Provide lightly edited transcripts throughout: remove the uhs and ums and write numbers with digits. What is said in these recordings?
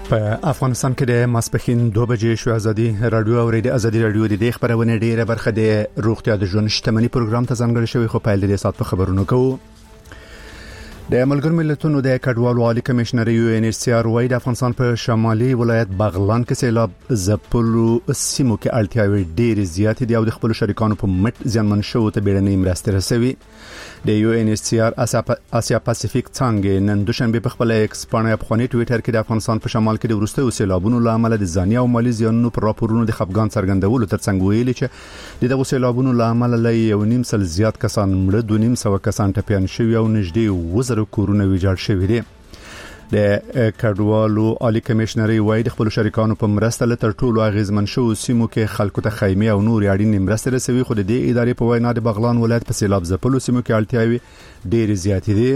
په افغانستان کې د ماسپښین 2 بجې شو ازادي رادیو او ریډیو ازادي رادیو د خبرونه ډیره برخه د روغتیا د ژوند شتمنۍ پروګرام ته ځانګړی شوی خو په دې سات په خبرونو کوو. د ملګرو ملتونو د کډوالو عالی کمشنر UNHCR وايي د افغانستان په شمالي ولایت بغلان کې سیلاب زپلو سیمو کې اړتیاوي ډېر زیات دي او د خپل شریکانو په مټ ځانمن شو ته بیړنۍ مرستې رسوي. د UNHCR آسیا پاسفیک څنګه نن دوشنبه په خپل ایکس باندې افغاني ټوئیټر کې د افغانستان په شمال کې د ورستیو سیلابونو لامل د ځاني او مالی زیانونو پر راپورونو د خفګان څرګندولو ترڅنګ ویلي چې دغه سیلابونو لامل له 1.5 زیات کسان مړه 2.5 کسان ټپيان شوي او نږدې کورونه ویجاړ شوي دي. د کډوالو عالی کمشنر وايي د خپل شریکانو په مرسته له تر ټولو اغیزمن شو سیمو کې خلکو ته خیمه او نور اړین مرسته رسوي خو د دې ادارې په وینا د بغلان ولایت په سیلاب زپلو سیمو کې اړتیاوي ډېر زیات دي.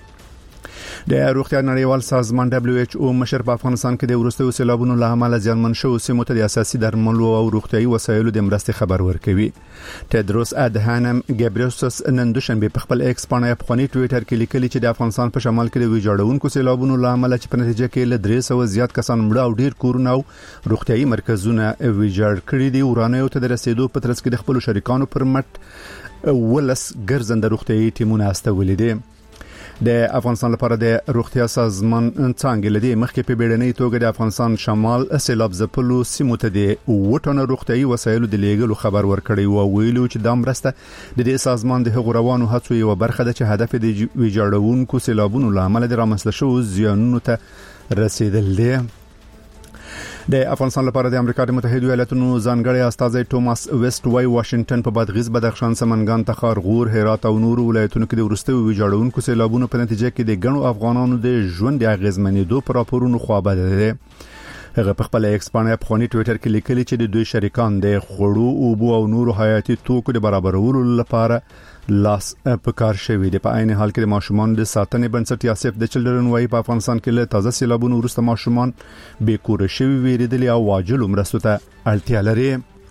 د روغتیا نړیوال سازمان WHO مشر په افغانستان کې د ورستیو سیلابونو له امله ځانمن شو سیمو ته د اساسي درملو او روغتيایي وسایلو د مرستې خبر ورکوي. تدروس ادهانم ګبریوسس نن دوشنبه په خپل ایکس باندې افغاني ټوئیټر کې لیکلي چې د افغانستان په شمال کې د ویجاړونکو سیلابونو له امله چې په نتیجه کې له 300 زیات کسان مړه او ډیر کورونه او روغتيایي مرکزونه ویجاړ کړي دي. ورانه ته د رسیدو په ترڅ کې د خپل شریکانو پر مټ ولس ګرځنده روغتيایي ټیمونه استولې دي. د افغانستان لپاره د روغتیا سازمان څنګه لدی مخکې په بیړنۍ توګه د افغانستان شمال سیلاب زپلو سیمو ته د وټونو روغتیایي وسایلو د لیږلو خبر ورکړی او ویلو چې د مرسته د دې سازمان د روانو هڅو یو برخه ده چې هدف د ویجاړونکو سیلابونو لامل د رامنځته شو زیانونو ته رسیدل دي. د افغانستان لپاره د امریکا د متحده ایالاتونو ځانګړي استاذ توماس ویسټ وايي واشنگټن په بادغیس بدخشان سمنګان تخار غور هرات او نور ولایتونو کې د ورستیو ویجاړونکو سیلابونو په نتیجه کې د ګڼو افغانانو د ژوند د اغیزمنېدو پر راپورونو خوابه ده. هغه په خپل ایکس باندې افغاني ټوئیټر کې لیکلي چې د دوی شریکان د خړو او بو او نور حیاتي توکو د برابرولو لپاره لاس په کار شوی دی. په عین حال کې د ماشومان د ساتنې بنسټ یاسف د چلډرن وايي په افغانستان کې له تازه سیلابونو وروسته ماشومان بې کور شوي ویریدل او واجب مرستو ته اړتیا لري.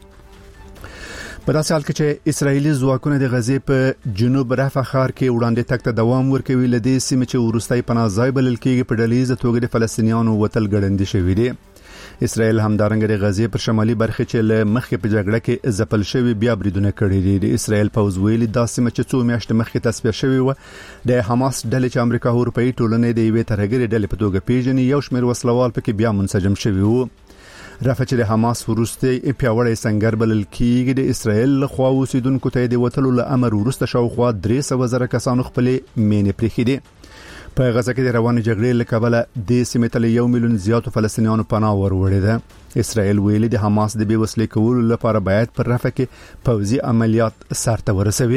په داسې حال کې چې اسرایلی ځواکونه د غزې په جنوب رفح ښار کې وړاندې تک ته دوام ورکوي لدې سیمې چې ورستۍ پناه ځای بلل کېږي په ډلهیزه توګه د فلسطینیانو وتل ګړندې شوي دي. اسرائیل همدارنګه د غزې پر شمالي برخه چې له مخکې په جګړه کې ځپل شوی بیا بریدونه کړي دي. د اسرائیل پوز ویلي دا سیمه چې څو میاشتې مخکې تصفیه شوی و د حماس ډلې چې امریکا او اروپאי ټولنې د یوې ترهګرې ډلې په توګه پیژني یو شمېر وسلوال پکې بیا منسجم شوی وو. رفح چې د حماس وروستي پیاوړی سنگر بلل کېږي د اسرائیل لخوا اوسیدونکو ته د وټلو له امر وروسته شاوخوا 300,000 کسانو خپل مینې پرېښې دي. په غزه کې د روانې جګړې له کبله د سیمې ته 1 میلیون زیاتو فلسطینیانو پناه وروړي ده. اسرائیل ویلي د حماس د بیوسلې کولو لپاره باید پر رفح کې پوځي عملیات سرته ورسوي.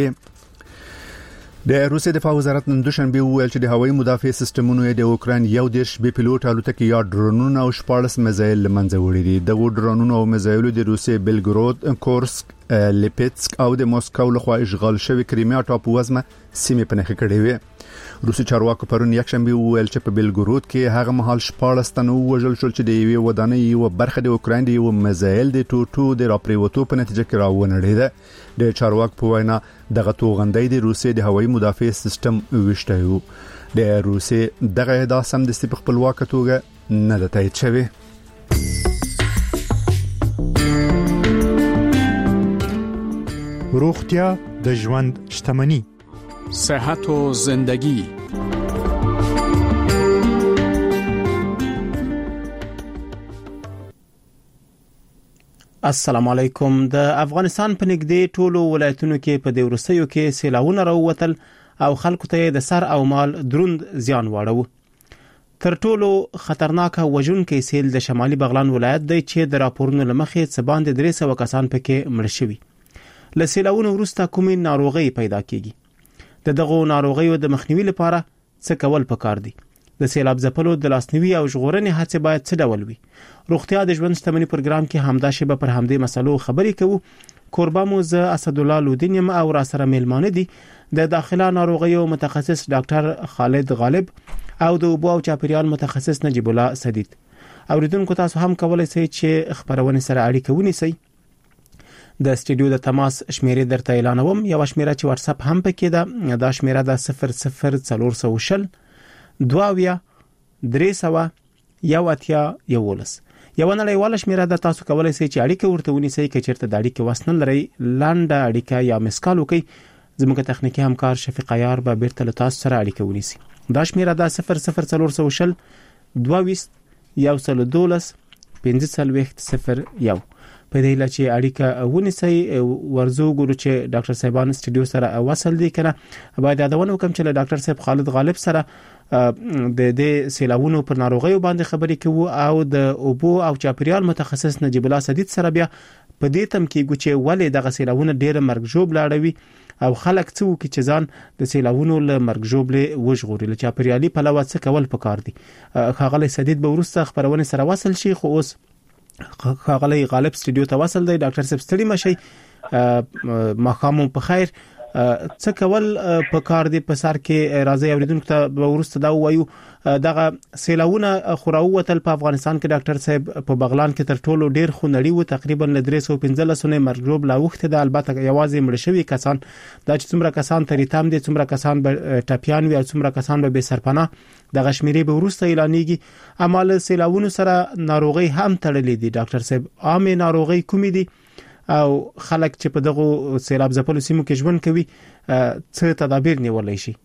د روسي دفاع وزارت نن دوشنبه ویل چې د هوایي مدافع سیستمونو د اوکران یو دیش بي پيلوټ الوتکې یا ډرونونه او 14 میزایل لمنځه وړي دي. د ډرونونو او میزایلو د روسي بلګرود کورسک لیپټسک او د موسکو لخوا اشغال شوی کریمیا ټاپو وزمه سیمې په نخښه کړې وي. روسي چارواکو پرون یکشنبه ویل چې په بلګرود کې هغه مهال 14 تنه وژل شول چې د یوې ودانۍ یو برخه د اوکران د یو میزایل د ټوټو د راپریوتو په نتیجه کې راونړېده. د چارواکو په وینا دغه توغندۍ د روسي د هوایي مدافع سیستم وشته. د روسي دغه ادعا سم د خپلواک توګه نه ده تایید شوی. روغتیا د ژوند شتمنۍ، صحت و زندگی. السلام علیکم. د افغانستان په نږدې ټولو ولایتونو کې په د ورستیو کې سیلاوونه راووتل او خلکو ته د سر او مال دروند زیان واړو. تر ټولو خطرناک وژونکي سیل د شمالي بغلان ولایت دی چې د راپورونو لمخې څه باندې 300 کسان پکې مړ شوي. له سیلاوونو وروسته کومې ناروغي پیدا کیږي؟ دغه ناروغیو د مخنیوي لپاره څه کول پکار دي؟ د سیلاب ځپلو د لاسنیوي او ژغورنې هڅې باید څه ډول وي؟ روغتیا د ژوند شتمنۍ پروګرام کې همدا شیبه پر همدې مسلو خبرې کوو. کوربه مو ز اسد الله لودین یم او را سره میلمانه دي د داخله ناروغیو متخصص ډاکټر خالد غالب او د اوبو او چاپیریال متخصص نجیب الله سدید. اوریدونکو تاسو هم کولای شئ چې خبرونه سره اړیکه ونیسئ. د سټډیو د تماس شمیرې درته اعلانوم. یو شمیره چې واتس اپ هم پکې ده، دا شمیره د 00400 22 300 11 یو نړیواله شمیره ده. تاسو کولای شئ چې اړیکه ورته ونیسئ که چیرته د اړیکې وسنل لري. لنډه اړیکه یا مسکال وکړئ. زموږ تخنیکی همکار شفیق عیار به بیرته له تاسو سره اړیکه ونیسي. دا شمیره ده 00420 22 112 1501. په دې لاره چې اړیکه ونیسئ ورزو ګورو چې ډاکټر صاحبان سټډیو سره وصل دي کنه. باید یادونه وکم چې ډاکټر صاحب خالد غالب سره د سیلاوونو پر ناروغیو باندې خبرې کوو او د اوبو او چاپیریال متخصص نجیب الله سدید سره بیا په دې تم کې ګوچې ولې د سیلاوونو ډېر مرګ جوړ لاړوي او خلک څو کې چې ځان د سیلاوونو له مرګ جوړ وژغوري. له چاپیریالي پلوه څه کول پکار دي. خاغلی سدید به ورسته خبرونه سره وصل شي. خو اوس خاغلی غالب سټډیو ته وصل دی. ډاکټر صاحب ستړي مشي. ماخامو په خیر. څه کول په کار دی په سر کې راځي اوریدونکو ته ورسته دا وایو. دغه سیلاوونه خوراوتل په افغانستان کې ډاکټر صاحب په بغلان کې تر ټولو ډیر خونړي و. تقریبا 315 مرګ لا وخت ده. البته یوازې مړ شوی کسان دا چې څومره کسان تریتام دي څومره کسان به ټاپیان وي او څومره کسان به سرپناه د غشمیري به ورسته اعلانېږي. اعمال سیلاوونو سره ناروغي هم تړلې دي. ډاکټر صاحب عامه ناروغي کومې دي او خلک چې په دغه سیلاب ځپلو سیمو کې ژوند کوي څه تدابیر نیولای شي؟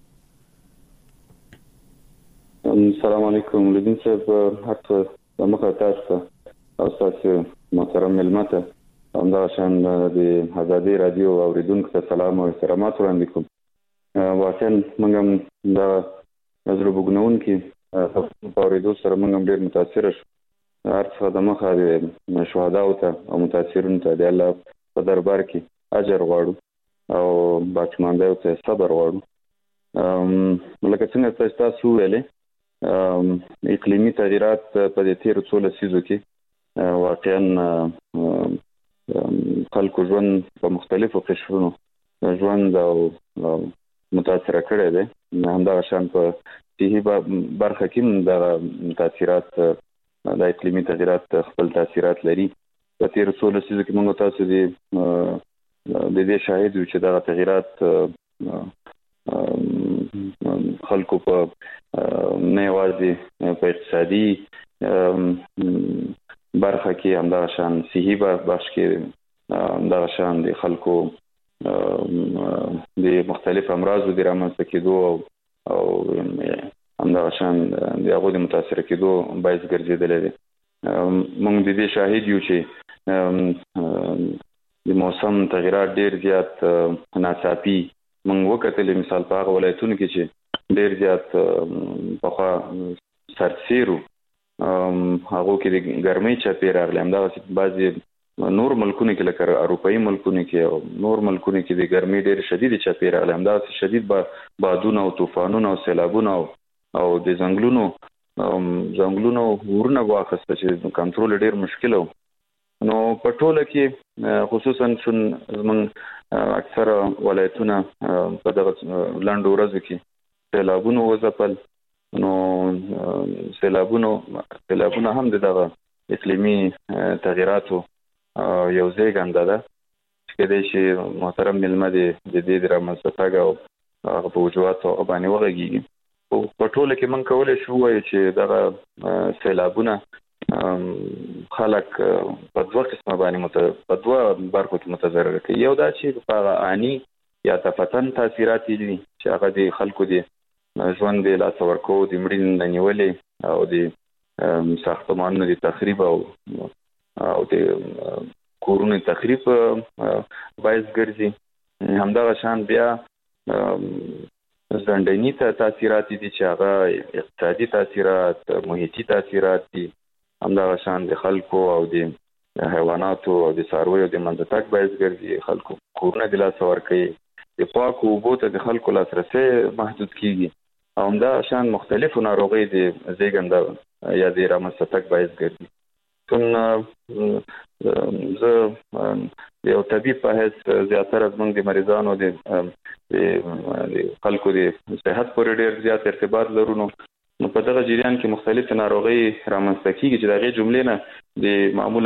السلام علیکم لدین صاحب. حتی مخه تاسو او تاسو محترم ملمته همداشان د ازادي رادیو اوریدونکو ته سلام او احترامات وړاندې کوم. واقعا موږ د نظر بګنون کې په اوریدو سره موږ ډیر متاثر شو. هر څه د مخه د شهداو ته او متاثرینو ته د الله په دربار کې اجر غواړو او باقیمانده ته صبر غواړو. لکه څنګه تاسو ویلې اقلیمي تغیرات په دې تیر څو لسیزو کې واقعا خلکو ژوند په مختلفو قشرونو ژوند او متاثر کړی دی. همدا شان په صحي برخه کې د تاثیرات د اقلیمي تغیرات خپل تاثیرات لري. په تیر څو لسیزو کې موږ تاسو د دې شاهد یو چې دا تغیرات خلکو په نه یوازې په اقتصادي برخه کې همدا شان صحي بخش کې همدا شان د خلکو د مختلف امراضو د رامنځته کېدو او همدا شان د هغو د متاثر کېدو باعث ګرځېدلی دی. موږ د دې شاهد یو چې د موسم تغیرات ډېر زیات ناڅاپي موږ وکتلې. مثال په هغه ولایتونو کې چې ډېر زیات پخوا سرسیرو هغو کې د ګرمۍ چاپې راغلی. همدغسې بعضې نور ملکونو کې لکه اروپایي ملکونو کې او نور ملکونو کې د ګرمۍ ډېر شدید چاپې راغلی. همدغسې شدید بادونه او طوفانونه او سیلابونه او د ځنګلونو ورونه واخیسته چې کنټرول ډېر مشکل و. نو په ټوله کې خصوصا زموږ اکثره ولایتونه په دغه لنډو ورځو کې سیلابونو وځپل. نو سیلابونه هم دغه اقلیمي تغیراتو یو زیږنده ده چې کېدای شي محترم مېلمه د دې د رامنځته تګ او هغه په وجوهاتو هغه باندې وغږېږي. په ټوله کې موږ کولی شو ووایو چې دغه سیلابونه خلک په دوه قسمه باندې په دوه برخو کې متضرر کوي. یو دا چې هغه آني یا تفتن تاثیرات دي چې هغه د خلکو د ژوند د لاسه ورکولو د مړینې نه نیولې او د ساختمانونو د تخریب او د کورونو تخریب باعث ګرځي. همدغه شان بیا ځنډني تاثیرات دي چې هغه اقتصادي تاثیرات محیطي تاثیرات دي. همدغه شان د خلکو او د حیواناتو او د څارویو د منځه تګ باعث ګرځي. خلکو کورونه د لاسه ورکوي. د پاکو اوبو ته د خلکو لاسرسی محدود کیږي او همدغه شان مختلفو ناروغیو د زیږنده یا د رامنځته تګ باعث ګرځي. زه یو طبیب په حیث زیاتره زموږ د مریضانو د خلکو د صحت پورې ډېر زیات ارتباط لرو. نو په دغه جریان کې مختلف ناروغۍ رامنځته کیږي چې د هغې جملې نه د معمولا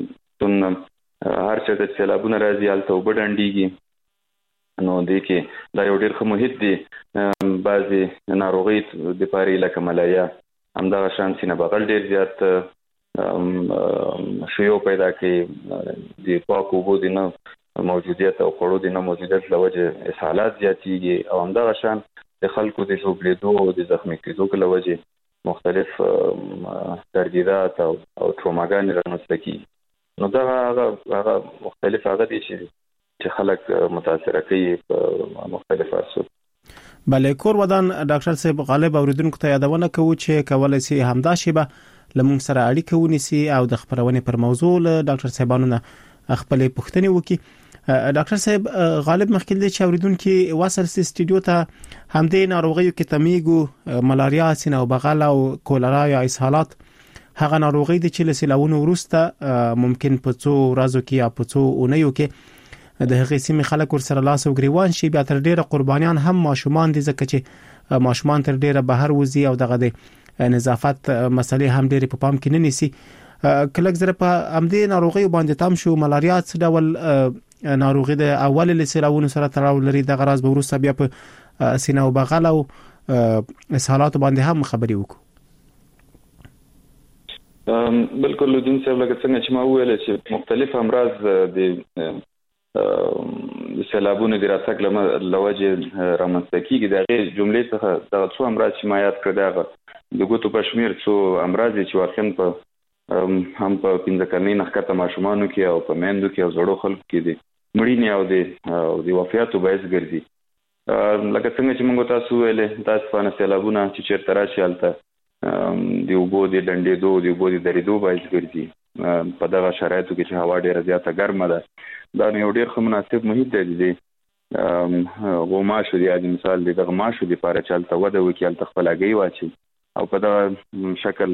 هر چېرته چې سیلابونه راځي هلته اوبه ډنډېږي. نو دې کې دا یو ډېر ښه محیط دی. بعضې ناروغۍ دپاره لکه ملایا همدغه شان سینه بغل ډیر زیات شیو پیدا کوي د پاکو اوبو د نه موجودیت او خوړو د نه موجودیت له وجې اسهالات زیاتېږي او همدغه شان د خلکو د ژوبلېدو او د زخمي کېدو له وجې مختلف تردیدات او تروماګانې رامنځته کېږي. نو دغه هغه مختلف هغه دي چې خلک متاثر کوي په مختلف اسباب. بله کور ودان ډاکټر صاحب غالب اوریدونکو ته یادونه کوو چې کولای شي همدا شیبه لمون سره اړیکه ونیسي او د خبرونې پر موضوع له ډاکټر صاحبانو نه خپل پوښتنې وکړي. ډاکټر صاحب غالب مخکې د چاوریدونکو وصل سي سټډیو ته همدې ناروغیو کې تمیګو ملاریا سینه او بغل او کولرا یا اسهالات هغه ناروغي دي چې له سیلاونو وروسته ممکن په څو ورځو کې یا په څو اونیو کې د هغې سیمې خلک ورسره لاس او ګریوان شي. بیا تر ډیره قربانیان هم ماشومان دي ځکه چې ماشومان تر ډیره بهر وځي او دغه د نظافت مسلې هم ډیره په پام کې نه نیسي. کله زره په همدې ناروغي باندې تام شو ملاریا څه ډول ناروغي د اول له سیلاونو سره تړاو لري دغه راز به ورسته بیا په سینه او بغل او اسهالات باندې هم خبري وکړو. بالکل لودین صاحب لکه څنګه چې ما وویل چې مختلف امراض د سیلابونو د راتګ لوجه رامنځته کیږي. دغه جملې څخه د څو امراض چې ما یاد کړ دغه د ګوتو په شمیر څو امراض چې واقعا په هم په 15 کلنۍ نخکته ماشومانو کې او په میندو کې او زړو خلکو کې دي مړینې او د وفیاتو باعث ګرځي. لکه څنګه چې موږ تاسو ویلې تاسو په سیلابونه چې چیرته راشي هلته د اوبو د ډنډېدو د اوبو د درېدو باعث ګرځي. په دغه شرایطو کې چې هوا ډیره زیاته ګرمه ده دا یو ډیر ښه مناسب محیط دی. غوماشو دی مثال دی دغه ماشو دی لپاره چې هلته وده وکړي هلته خپل هګۍ واچي او په دغه شکل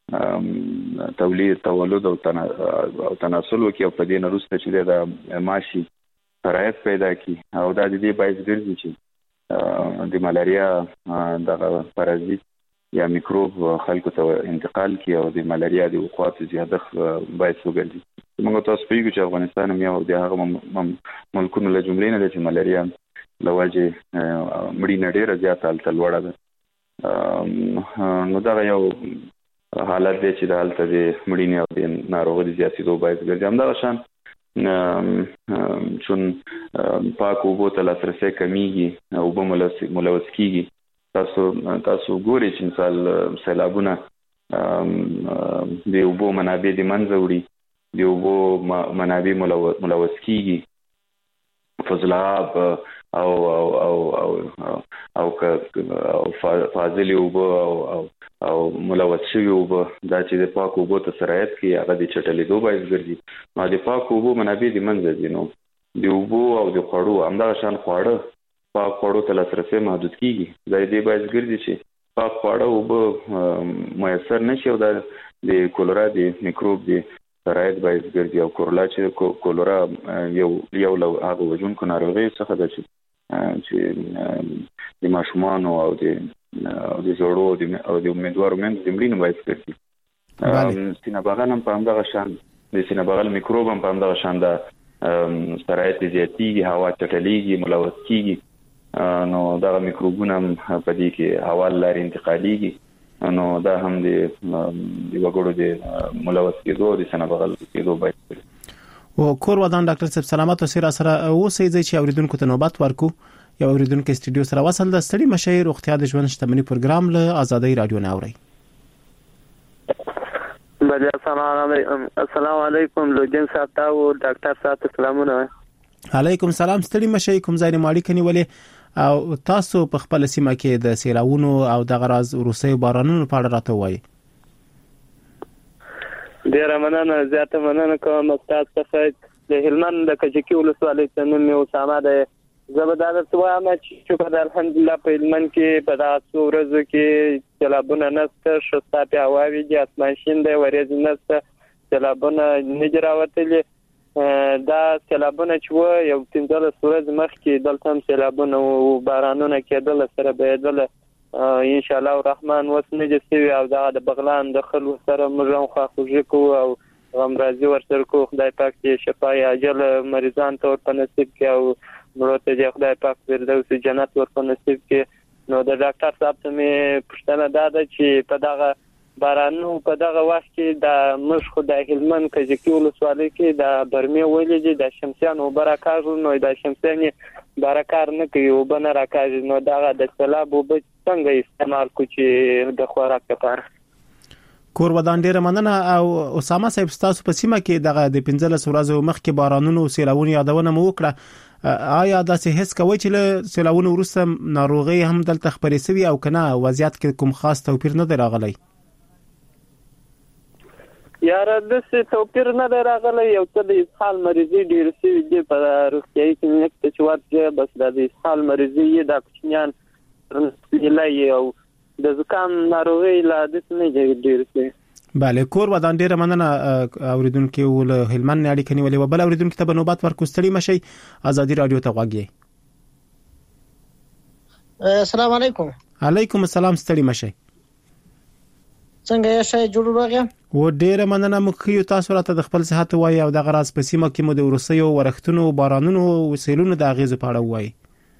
تولد او تناسل وکړي او په دې نه وروسته چې د ماشي شرایط پیدا کړي او دا د دې باعث ګرځي چې د ملاریا دغه پرازیت یا میکروب خلکو ته انتقال کړي او د ملاریا د وقوعاتو زیاتښت باعث وګرځي. موږ تاسو پیږو چې افغانستان هم یو د هغه ملکونو له جملې نه دی چې ملاریا له وجې مړینه ډیره زیاته هلته لوړه ده. نو دغه یو حالت دی چې د هلته د مړینې او د ناروغۍ د زیاتېدو باعث ګرځي. همدغه شان چون پاک اوبو ته لاسرسی کمیږي اوبه ملوث کیږي. تاسو ګورئ چې مثال سیلابونه د اوبو منابع د منځه وړي د اوبو منابع ملوث کیږي. فضل آب او فاضل اوبه او ملوث شوی اوبه دا چې د پاک اوبو ته سرایت کوي هغه د چټلېدو باعث ګرځي. نو د پاک اوبو منابع د منځه ځي نو د اوبو او د خوړو همدغه شان خواړه پاک خوړو ته لاسرسی محدود کیږي. دا دې باعث ګرځي چې پاک خواړه اوبه میسر نشي او د کولرا د میکروب د سرایت باعث ګرځي او کولرا یو هغه وژونکو ناروغیو څخه ده چې د ماشومانو او د زړو او د امیدوارو میندو د مړینې باعث ګرځي. سینه بغل هم په همدغه شان د سینه بغل میکروب هم په همدغه شان د سرایت زیاتېږي هوا چټلېږي ملوث کیږي. نو دغه میکروبونه هم په دې کې هوا لارې انتقالېږي نو دا هم د وګړو د ملوث کېدو د سینه بغل کېدو باعث ګرځي. او کور ودان ډاکټر صاحب سلامت او سره اوسئ چې اوریدونکو ته نوبت ورکو. یو اوریدونکو سټډیو سره وصل د ستړي مشاهیر روغتیا د ژوند شتمنۍ پروګرام له آزادۍ رادیو نه اوري. بله السلام علیکم لوجن صاحب او ډاکټر صاحب سلامونه. علیکم سلام ستړي مشاهیر کوم ځای ماړی کني ولې او تاسو په خپل سیمه کې د سیلاونو او د غراز روسي بارانونو په اړه راته وایي. ډیر مننه زیاته مننه کوم تاسو څخه د هلمند د کجکی ولسوالۍ څخه مې اسامه ده. زبردست وایم چې په الحمدلله په هلمند کې په تاسو ورځو کې سیلابونه نشته شسته په هواوی دي اسمان شین دی ورځ نشته سیلابونه نه جراوتلې. دا سیلابونه چې و یو 15 ورځې مخکې دلته هم سیلابونه او بارانونه کېدل سره بهدل ان شاء الله الرحمن وسنه جسوي او دا د بغلان د خلکو سره موږ خواخوږي کوو او امراضي ورسره کوو. خدای پاک دې شفای عاجل مریضان ته ورته نصیب کړي او مروته دې خدای پاک فردوس جنت ورته نصیب کړي. نو د ډاکټر صاحب ته مې پوښتنه ده چې په دغه بارانو په دغه وخت کې د مشخو د هلمند کجکي ولسوالۍ کې د برمه ولې د شمسیان او برکاږو نو د شمسیان برکار نه کوي او بنه راکاږي نو دغه د سیلاب او څنګه استعمال کو چې د خوراک لپاره. کور ودان ډیره مننه. او اسامه صاحب تاسو په سیمه کې دغه د 15 ورځې مخکې بارانونو سیلاوونو یادونه مو وکړه، آیا دا څه هیڅ کوي چې له سیلاوونو وروسته ناروغي هم دلته خبرې سوي او کنه وضعیت کې کوم خاص توپیر نه راغلی؟ یاره د څه توپیر نه راغلی، یو څه د اسهال مریضي ډیر سوي دي په روغتیايي کلینیک ته چې ورځي، بس د اسهال مریضي د کوچنیان لای او د زکام ناروغي لا د څه نه ډیر سوي. بله، کور ودان ډیره مننه اوریدونکو ول هلمند اړیکه نیولې و. بل اوریدونکو ته بنوبات ورکو ستړي مشي. آزادي رادیو ته غواګي. السلام علیکم. علیکم السلام. ستړي مشي. څنګه یې شای جوړ راغی؟ و ډیره مننه. مخکې تاسو راته د خپل صحت وایي او د غراس په سیمه کې مو د ورسېو ورختونو بارانونو او سیلونو د اغیز په اړه وایي.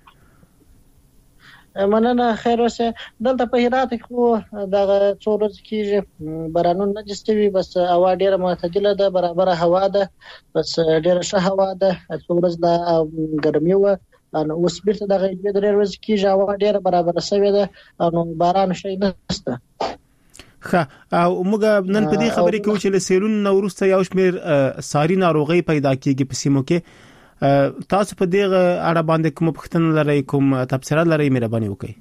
مننه. خیر اوسه. دلته په هرات کې خو دغه څو ورځې کېږي بارانونه نه جستوي، بس هوا ډیره معتدله ده، برابر هوا ده، بس ډیره ښه هوا ده. څو ورځې د ګرمي و نو اوس بیرته دغه درې ورځې کېږي هوا ډیره برابر شوې ده نو باران شي نشته. او موږ نن په دې خبرې کې چې له سیلونو وروسته یو شمېر ساري ناروغي پیدا کیږي په سیمو کې. تاسو په دې اړه باندې کوم پوښتنه لرئ، کوم تبصره لرئ، مهرباني وکړئ.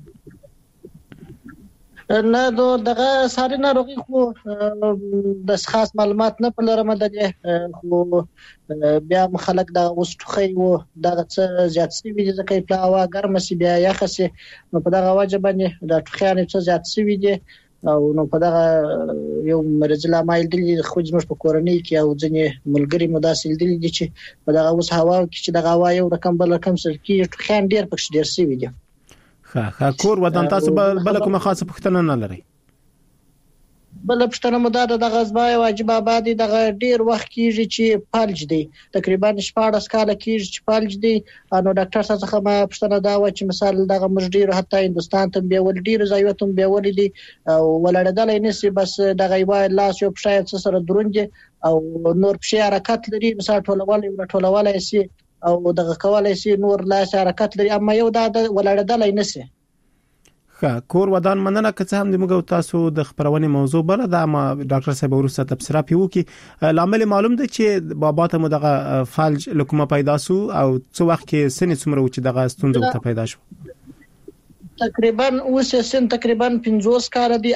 نه دغه ساري ناروغي خو د خاص معلومات نه لرم، د خو بیا خلک د اوسټخي وو دغه څه زیات سوي دي ځکه په هوا ګرمه سي بیا یخه سي نو په دغه وجه باندې د ټخیان څه زیات سوي دي او نو په دغه یو مرز لا مایل دي خو زموږ په کورنۍ کې او ځنې ملګری مداسل دي چې په دغه اوس هوا کې چې دغه هوا یو رقم بل رقم سره کې ټخیان ډیر پکې ډیر سوي دي. کور ودان تاسو بل کومه خاصه پوښتنه نه لرئ؟ بل پښتنه مو د غزبای واجب آباد دغه ډیر وخت کیږي چې فالج دی، تقریبا 14 کال کیږي چې فالج دی. نو ډاکټر څخه ما پښتنه دا و چې مثال دغه مجډیر حتی هندستان ته به ول ډیر ځایوتم به ول دي او ولړدل نسی، بس دغه یو لاس یو پښه سره دروند او نور پښه حرکت لري، مثال ټولواله سي او دغه کولای سي نور لاس حرکت لري، اما یو دا ولړدل نسی. کور ودان مننه. که څه هم د موږ تاسو د خبرونې موضوع بل ده، اما ډاکټر صاحب ورسره تبصره پیو کی لامل معلوم ده چې بابا ته مو دغه فالج لکومه پیدا سو او څو وخت کې سن څومره و چې دغه ستونزه ته پیدا شو؟ تقریبا اوس سن تقریبا 50 کال دی.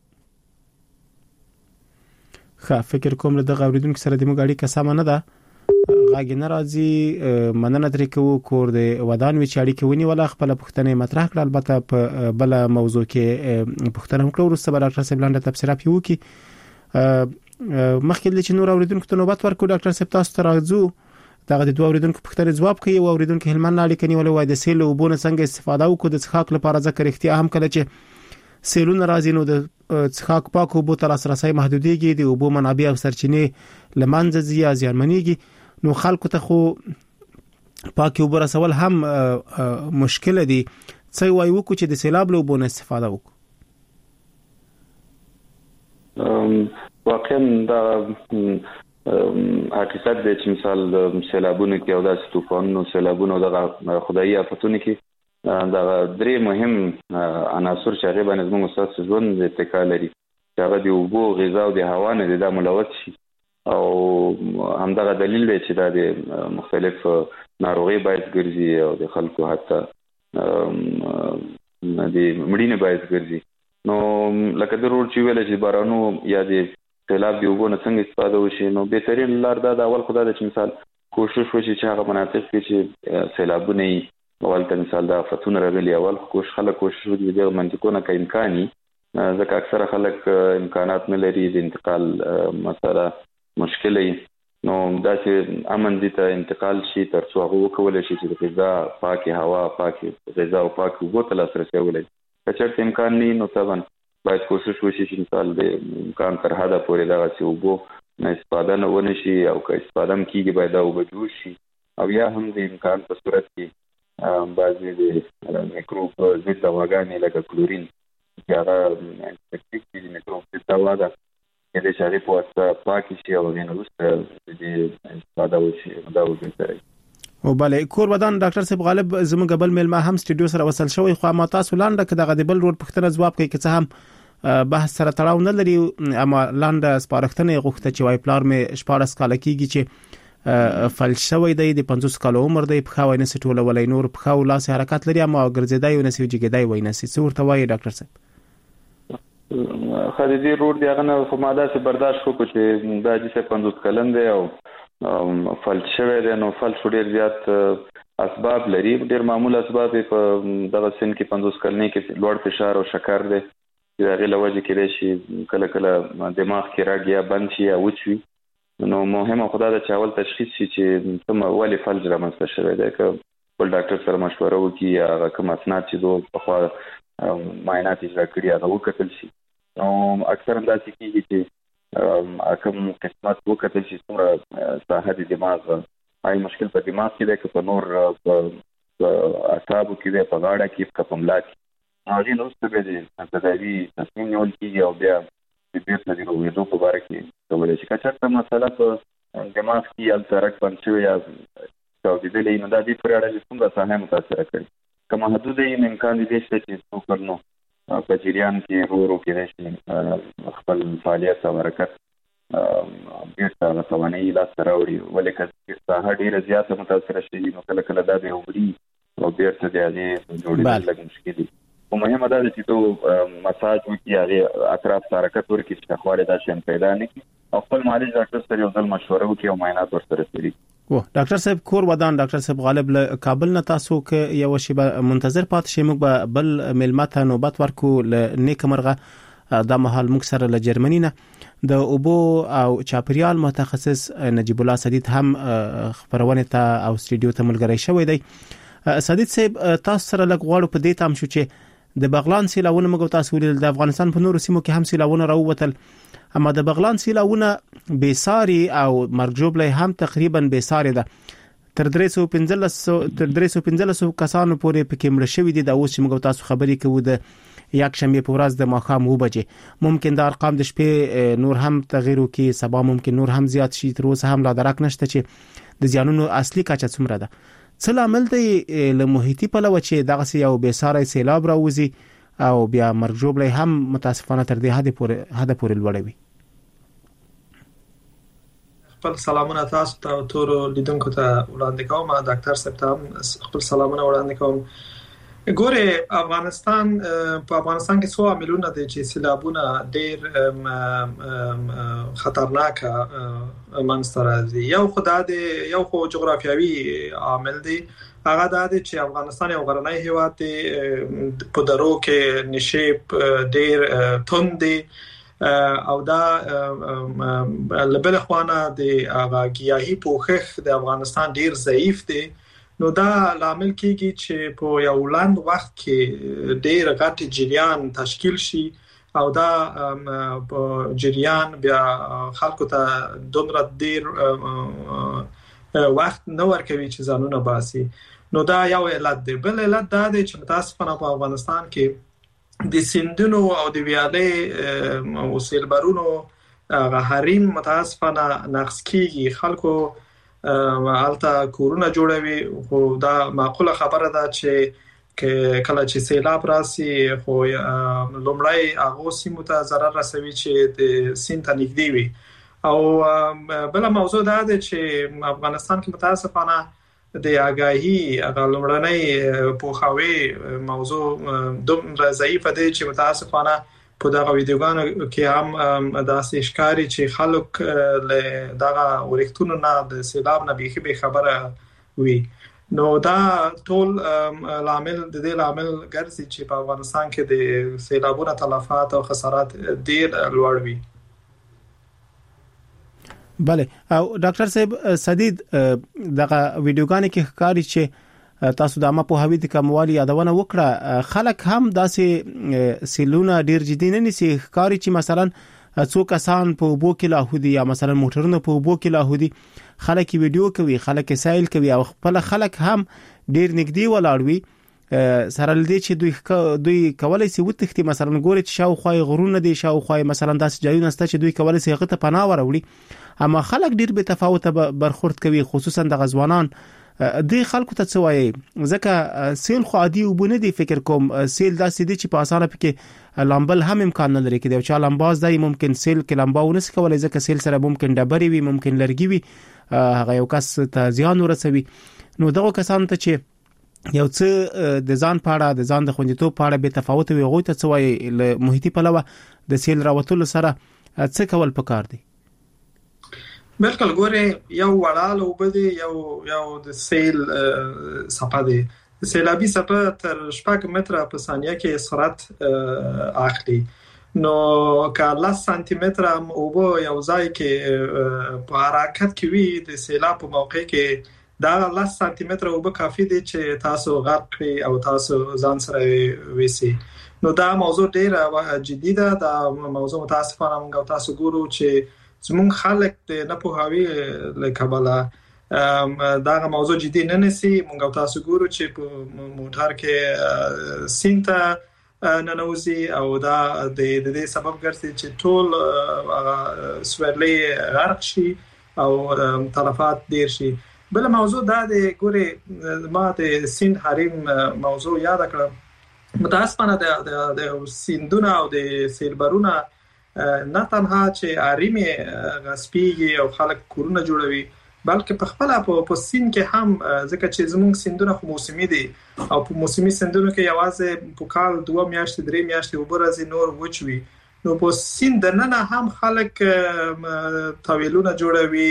فکر کوم دغه اوریدونکو سره د موږ اړیکه سم نه ده، غاګ نه راځي. مننه ترې کوو کور د ودان وی چاړي کې ونی ولا خپل پښتنې مطرح کړل، البته په بل موضوع کې پښتنه وکړو. ورسته ډاکټر صاحب لاندې تفسیر پیو کی مخکې چې نور اوریدونکو ته نوبت ورکړو. ډاکټر صاحب تاسو ته راځو دغه د دوه اوریدونکو پښتنې جواب کوي او اوریدونکو هلمند اړیکه نیولې وای د سیل او بونه څنګه استفاده وکړو د څښاک لپاره، ځکه اختیار هم کله چې سیلونه راځي نو د څښاک پاکو بو تر لاسرسي محدوديږي، د اوبو منابع او سرچینې لمنځه ځي یا زیانمنېږي، نو خلکو ته خو پاکي اوبه رسول هم مشکل دي. څه وایي وکړو چې د سیلاب له اوبو نه استفاده وکړو؟ واقعا دا حقیقت دی چې مثال سیلابونه کې او داسې طوفانونو سیلابونو دغه خدایي آفتونو کې دا درې مهم عناصر چې هغه باندې موږ اساس ژوند اتکا لري، چې هغه د اوبو، غذا او د هوا نه د ملوث شي او همدغه دلیل دی چې دا د مختلف ناروغي باعث ګرځي او د خلکو حتی د مړینې باعث ګرځي. نو لکه ضرور چې ویل چې بارانو یا د سیلاب دی وګونه څنګه استفاده وشي، نو بهترین لار دا د اول خدای چې مثال کوشش وشي چې هغه مناطق کې چې سیلابونه اول ته مثال د آفتونو راغلي اول خلک کوشش وکړي د منطقونو کې امکاني، ځکه اکثره خلک امکانات نه لري د انتقال مسله مشکلې، نو داسې امن دي ته انتقال شي تر څو هغه وکولای شي چې د غذا، پاکي هوا، پاکي غذا او پاکي اوبو ته لاسرسي ولري. که چېرته امکان نه نو طبعا باید کوشش وشي چې مثال د امکان تر حده پورې دغسې اوبو نه استفاده نه ونه شي او که استفاده هم کېږي باید دا اوبه جوړ شي، او یا هم د امکان په صورت کې بعضې د میکروب ضد دواګانې لکه کلورین چې هغه انټيسپټیک دي، میکروب ضد محتوا ده د شاري په واسطه پاکي شي او نه وسته د استفاده وشي دا وګورئ. او بله کور ودان ډاکټر صاحب غالب زموږ بل ملما هم سټډیو سره وصل شوی خو ما تاسو لاندې کې دغه د بل روډ پښتنه جواب کوي چې هم بحث سره تړاو نه لري اما لاندې سپارښتنه غوښته چې وای پلار مې 14 کال کېږي چې فلج شوی دی د 50 کال عمر دی په خوای نه سټول ولای نور په خو لاس حرکت لري اما ګرځیدای او نسوي جګیدای وای نسي څورته وای ډاکټر صاحب خدای روډ دی هغه نه خو ماده سه برداشت وکړو چې دا چې 50 کلن دی او فلج شوی دی نو فلج ډیر زیات اسباب لري ډیر معمول اسباب په دغه سن کې 50 کلنې کې لوړ فشار او شکر دی چې هغه لوجه کې شي کله کله دماغ کې راګیا بند شي او وچوي نو مهمه خدای د چاول تشخیص شي چې تم اولی فلج رامنځته شوی دی که بل ډاکټر سره مشوره وکړي یا کوم اسناد چې دوه په خوا معاینات اجرا کړي هغه وکتل شي نو اکثر انداسې کېږي چې کوم قسمت وکتل شي څومره ساحه د دماغ هاي مشکل په دماغ کې دی که په نور اعصابو کې دی په غاړه کې په ملا کې هغه نو څه به دي تداوی تصمیم نیول کېږي او بیا د بیرته د روغېدو په باره کې کولی شي که چېرته مسله په دماغ کې یا سرک بند شوی یا چاودېدلی نو دا دې پورې اړه چې څومره ساحه متاثره کړي که محدود یې امکان دی چې څوک نو په جریان کې ورو کې شي خپل فعالیت او حرکت بیرته توانایي لاسته راوړي ولې که ساحه ډېره زیاته متاثره شي نو کله کله دا به وړي او بیرته د هغې جوړېدل لږ مشکل دي خو مهمه دا ده چې تو مساج وکړي هغې اطراف ته حرکت ورکړي چې شخوارې دا شیان پیدا نه کړي او خپل معالج ډاکټر سره یو ځل مشوره وکړي او معاینات ورسره کړي. ډاکټر صاحب کور ودان ډاکټر صاحب غالب له کابل نه تاسو کې یو شی منتظر پات شي موږ بل ملمت نوبت ورکو ل نیک مرغه د محل موږ سره له جرمني نه د اوبو او چاپریال متخصص نجیب الله سدید هم خبرونه ته او سټډیو ته ملګری شوی دی. سدید صاحب تاسو سره لږ غواړو په دې تام شو چې د بغلان سیلاونه موږ تاسو ول د افغانستان په نورو سیمو کې هم سیلاونه راووتل اما د بغلان سیلاونه بیساری او مرجوبله هم تقریبا بیساری ده تر 315 کسانو پورې پکې مړ شوی دي د اوس موږ تاسو خبرې کوو د یک شنبه په ورځ د ماښام 2 بجې ممکن د ارقام د شپې نور هم تغییر وکړي سبا ممکن نور هم زیات شي تر اوسه هم لا درک نشته چې د زیانونو اصلي کچه څومره ده څه لامل دی له محیطي پلوه چې دغه یو بیساری سیلاب راوځي او بیا مرجوبله هم متاسفانه تر دې حد پورې لوړوي. خپل سلامونه تاسو ته او ټول لیدونکو ته وړاندې کوم ډاکټر صاحب ته خپل سلامونه وړاندې کوم. ګوره افغانستان کې څو عاملونه دي چې سیلابونه ډېر خطرناک منځته راځي. یو خو جغرافیوي عامل دی هغه دا دی چې افغانستان یو غرنی هیواد دی په درو کې نشیب ډېر توند دی او دا لبل خوانه د هغه گیاهي پوښښ د افغانستان ډېر ضعیف دی نو دا لامل کېږي چې په یو لاند وخت کې ډېر غټ جریان تشکیل شي او دا په جریان بیا خلکو ته دومره ډېر وخت نه ورکوي چې ځانونه باسي نو دا یو علت دی. بل علت دا دی چې متاسفانه په افغانستان کې د سیندونو او د ویالې او سیلبرونو حریم متاسفانه نقص کېږي خلکو حالت کورونه جوړوي خو دا معقوله خبره ده چې کله چې سیلاب راسي خو لومړی هغه سیمو ته ضرر رسوي چې د سیند ته نږدې وي او بل موضوع دا ده چې افغانستان کې متاسفانه د آگاهی هغه لومړنۍ پوښاوي موضوع دومره ضعیفه ده چې متاسفانه په دغه ویډیوګانو کې هم داسې ښکاري چې خلک له دغه ورښتونو نه د سیلاب نه به خبره وي نو دا ټول لامل ګرځي چې په افغانستان کې د سیلابونو تلفات او خسارات ډېر لوړ وي. بله او ډاکټر صاحب سدید دغه ویډیوګانو کې ښکاري چې تاسو د عامه پوهاوي د کموالي یادونه وکړه خلک هم داسې سیلونه ډیر جدي نه نيسي ښکاري چې مثلا څو کسان په وبو کې لاهودي یا مثلا موټرونه په وبو کې لاهودي خلک ویډیو کوي خلک سایل کوي او خپل خلک هم ډیر نږدې ولاړ وي سره لدی چې دوی کولای شي وتښتي مثلا ګوري چې شاوخوا غرونه دي شاوخوا مثلا داس ځایونه ست چې دوی کولای شي هغه ته پناه وروړي اما خلک ډیر به تفاوت برخورد کوي خصوصا د غزوانان د خلکو ته څوایي ځکه سیل خو عادي وبونه دي فکر کوم سیل داسې دي چې په اسانه پکې لامبل هم امکان نه لري کې د چا لامباز دی ممکن سیل کې لامباونه کولای ځکه سیل سره ممکن ډبري وي ممکن لرګي وي هغه یو کس ته زیان ورسوي نو دغه کسان ته چې یو څه د ځان پاړه د ځان د خوندیتوب پاړه به تفاوت وي غوي ته څوایي له محیطي پلوه د سیل راوتلو سره څه کول پکار دي بلکل ګوره یو وړاله وبدي یو د سیل صفه دي سیلابي صفه تر 6 متره په ثانیه کې سرعت اخلي نو که 10 سانتي متره او یو ځای کې په حرکت کې وي د سیلاب په موقع کې دا 10 سانتي متره او کافي دي چې تاسو غرق کړئ او تاسو ځان سره وېسي نو دا موضوع ډیره جدي ده دا موضوع متاسفانه موږ تاسو ګورو چې زمونږ خلک د نه پوهاوي لکباله دا موضوع جدي نه نسی موږ تاسو ګورو چې په موټر کې سینته ننوزي او دا د دې سبب ګرځي چې ټول سویرلي غرق شي او تلفات ډیر شي بل موضوع دا د ګوري ما د سیند حریم موضوع یاد کړم متاسفانه د سیندونه او د سیلبرونه نه تنها چې حریم غصبيږي او خلک کورونه جوړوي بلکې په خپل په سین کې هم ځکه چې زموږ سیندونه خو موسمي دي او په موسمي سیندونو کې یوازې په کال 2 میاشتې 3 میاشتې وبرازي نور وچوي نو په سیند نه هم خلک طویلونه جوړوي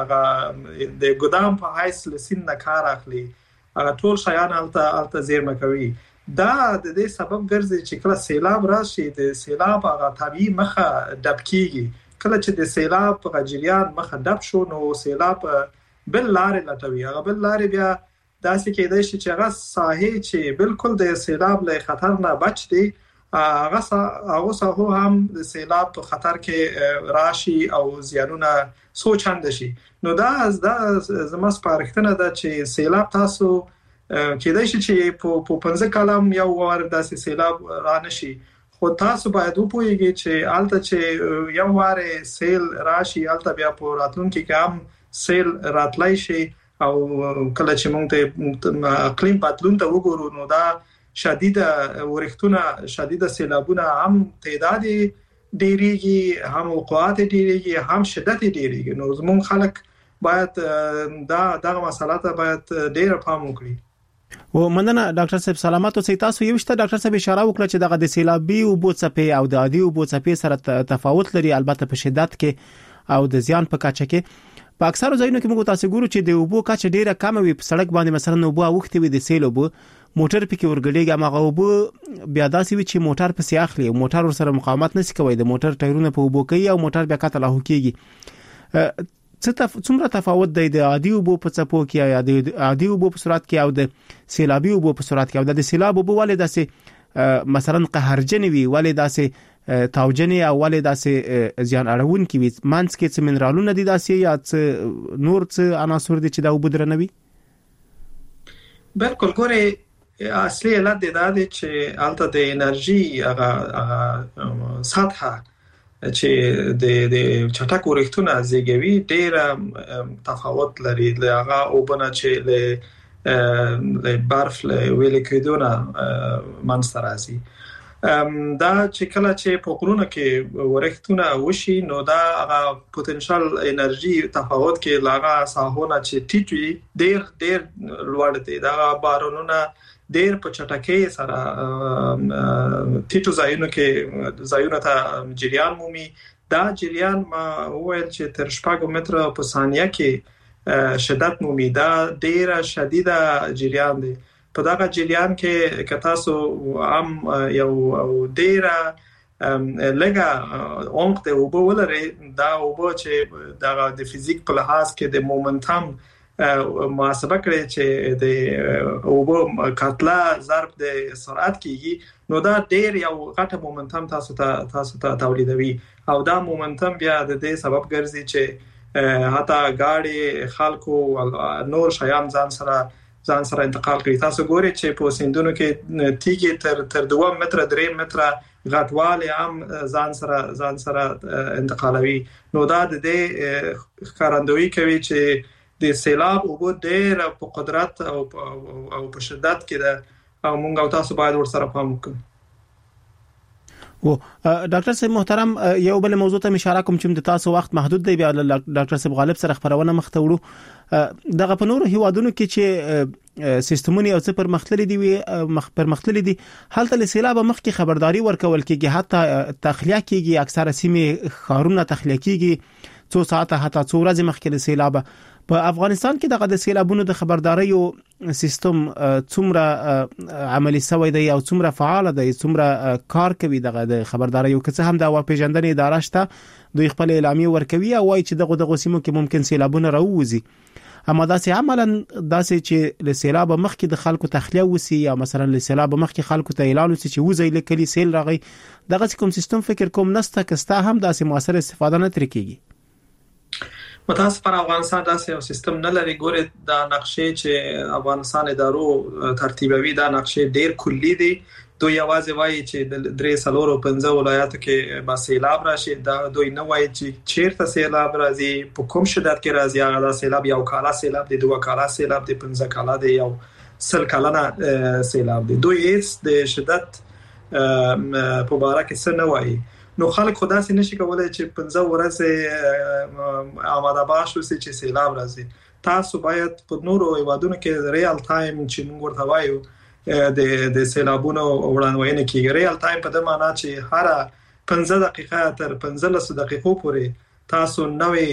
هغه د ګدام په حیث لسین نه کار اخلي هغه ټول شیان الته زیرمه کوي دا د دې سبب ګرځي چې کله سیلاب راشي د سیلاب هغه طبيعي مخه ډب کیږي کله چې د سیلاب په جریان مخه ډب شو نو سیلاب بل لارې لټوي هغه بل لارې بیا داسې کېدای شي چې هغه ساحې چې بالکل د سیلاب له خطر نه بچ دي هغه ساحو هم د سیلاب په خطر کې راشي او زیانونه سوچاند شي نو دا زما سپارښتنه ده چې سیلاب تاسو کېدای شي چې په 15 کلم یو ور داسې سیلاب را نشي خو تاسو باید وپوهیږئ چې الته چې یو واره سیل راشي الته بیا په راتلونکي کې هم سیل راتلای شي او کله چې موږ ته اقلیم بدلون ته وګورو نو دا شدیده ورښتونه شدیده سیلابونه هم تعداد ډیریږي هم وقوعات ډیریږي هم شدت ډیریږي نو زموږ خلک باید دا مسله ته باید ډیر پام وکړي و مننه ډاکټر صاحب سلامات اوسئ تاسو یو شته ډاکټر صاحب اشاره وکړه چې دغه د سیلابي او بوڅپې او د عادي او بوڅپې سره تفاوت لري البته په شدت کې او د زیان په کچه کې په اکثر ځایونو کې موږ تاسو ګورو چې د اوبو کچه ډیره کم وي په سړک باندې مثلا اوبو اوختي وي د سیل اوبو موټر پکې ورګړيږي هغه اوبو بیا داسې وي چې موټر پسې اخلي او موټر سره مقاومت نشي کوي د موټر ټایرونه په اوبو کوي او موټر بیا کته لاهو کیږي څومره تفاوت دی د عادي اوبو په څپو کې یا د عادي اوبو په صورت کې او د سیلابي اوبو په صورت کې او د سیلاب اوبو ولې داسې مثلا قهرجن وي ولې داسې تاوجنې او ولې داسې زیان اړون کې وي مانس کې څه منرالونه دي داسې یا څه نور څه عناصر دي چې دا اوبو درنوي بالکل ګوره اصلي علت دا دی چې الته د انرژي هغه سطحه چې د چټک ورښتونه زیږوي ډېر تفاوت لري هغه اوبنه چې له برف له ویل کېدونه منځته راځي دا چې کله چې په غرونو کې ورښتونه وشي نو دا هغه پوتنشل انرژي تفاوت کې لاغه ساحونه چې ټیټوي ډېر لوړ دي دا بارونونه ډېر په چټکۍ سره ټیټو ځایونو ته جریان مومي دا جریان ما وویل چې تر 6 متره په ثانیه کې شدت مومي دا ډېر شدیده جریان دی په دغه جریان کې که تاسو هم یو ډېر لګه عمق ته اوبه ولرئ دا اوبه چې د فزیک په لحاظ کې د مومنټم محاسبه کړئ چې د اوبه کتله ضرب د سرعت کېږي نو دا ډېر یو غټه مومنټم تاسو ته تولیدوي او دا مومنټم بیا د دې سبب ګرځي چې حتی ګاډي خلکو نور شیان ځان سره ځان سره انتقال کړي. تاسو ګورئ چې په سیندونو کې تیږي تر 2 متره 3 متره غټواله هم ځان سره انتقالوي. نو دا د دې ښکارندویي کوي چې د سیلاب او ډېر په قدرت او په شدت کې ده او موږ او تاسو باید ورسره پام وکړو. و ډاکټر صاحب محترم یو بل موضوع ته اشاره کوم چې تاسو وخت محدود دی. بیا ډاکټر صاحب غالب سره خبرونه مخ ته وړو. دغه په نورو هیوادونو کې چې سیستمونه او څه پرمختللي دي هلته له سیلاب مخکې خبرداري ورکول کېږي، حتی تخلیه کېږي، اکثره سیمې خارونه تخلیه کېږي څو ساعته حتی څو ورځې مخکې له سیلاب. په افغانستان کې دغه د سیلابونو د خبرداري سیستم څومره عملی شوی دی او څومره فعال دی، څومره کار کوي دغه د خبرداري او که هم د هوا پیژندنې اداره شته دوی خپل اعلامیه ورکوي او وايي چې دغه سیمو کې ممکن سیلابونه راووزي. اما داسې عملاً داسې چې له سیلاب مخکې د خلکو تخلیه وسی یا مثلا له سیلاب مخکې خلکو ته اعلان وسی چې وځي لکلی سیل راغی، دغه کوم سیستم فکر کوم نسته کستا هم داسې موثر استفاده نه تر کیږي. متاسفانه افغانستان داسې یو سیستم نه لري. ګوره دا نقشې چې افغانستان ادارو ترتیبوي دا نقشې ډېر کلی دي. دوی یوازې وایي چې د 3-4-5 ولایاتو کې با سیلاب راشي. دا دوی نه وایي چې چیرته سیلاب راځي، په کوم شدت کې راځي. هغه دا سیلاب یو کاله سیلاب دی، 2 کاله سیلاب دی، 15 کاله دی، یو 10 کاله سیلاب دی. دوی هیڅ د شدت په باره کې څه نه وایي. نو خلک خدا سي نشي کولای چې 15 ورځې آماده باشو چې سیلاب راځي. تاسو باید په نورو هیوادونو کې ریال ټایم چې موږ ورته وایو د سیلابونو وړاندوینه کیږي. ریال ټایم په دې معنی چې هر 15 دقیقه تر 15 دقیقو پورې تاسو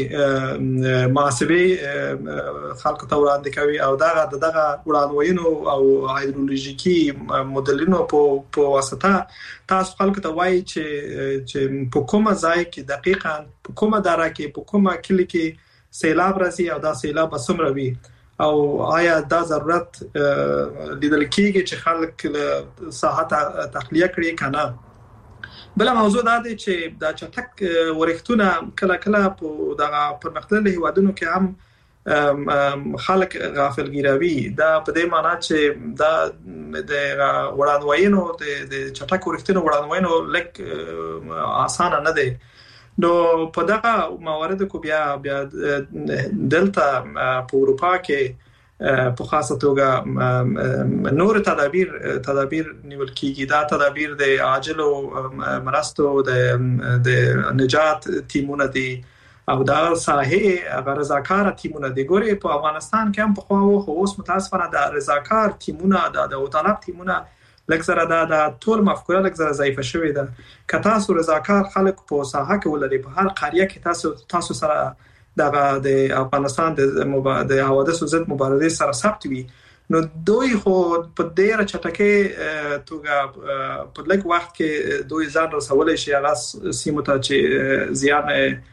نوې محاسبه خلکو ته وړاندې کوي او دغه وړاندوینو او هایدرولوژیکي مدلینو په واسطه تاسو خلکو ته وایي چې په کومه ځای کې دقیقاً په کومه دره کې په کومه کلی کې سیلاب راځي او دا سیلاب څومره وي او آیا دا ضرورت لیدل کېږي چې خلک ساحه تخلیه کړي کنه. بل موضوع دا دی چې دا چټک ورښتونه کله په دغه پرمختللي هیوادونو کې هم خلک غافلګیروي. دا په دې معنی چې دا د وړاندوینو د چټک ورښتونو وړاندوینو لکه اسانه نه دی. نو په دغه مواردو کې بیا دلته په اروپا کې په خاصه توګه نور تدابیر نیول کیږي. دا تدابیر د عاجل مرستو د نجات ټیمونه دي او دا ساحه رضاکار ټیمونه دي. ګوري په افغانستان کې هم په خو اوس متاسفانه د رضاکار ټیمونه د طالب ټیمونه لکه دا ټول مفکوره لکه ضعیفه شوې ده. که تاسو رضاکار خلک په ساحه کې ولري په هر قريه کې تاسو سره د افغانستان د حوادث ضد مبارزې سره ثبت وي نو دوی خو په ډیره چټکۍ توګه په لږ وخت کې دوی ځان رسولای شي هغه سیمو ته چې زیان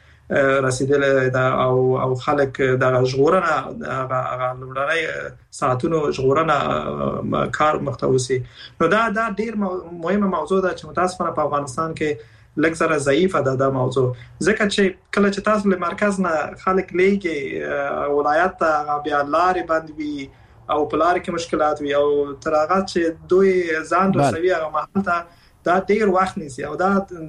رسیدل او خلک د ژغورنه هغه لومړنۍ ساعتونو ژغورنه کار مختوسي. نو دا ډیر مهمه موضوع ده چې متاسفانه په افغانستان کې لږ سره ضعیفه ده دا موضوع. ځکه چې کله چې تاسو له مرکز نه خلک لېږي ولایت ته بیا لارې بند وي او په لار کې مشکلات وي او تر هغه چې دوی ځان رسوي هغه محل ته دا ډیر وخت نیسي او دا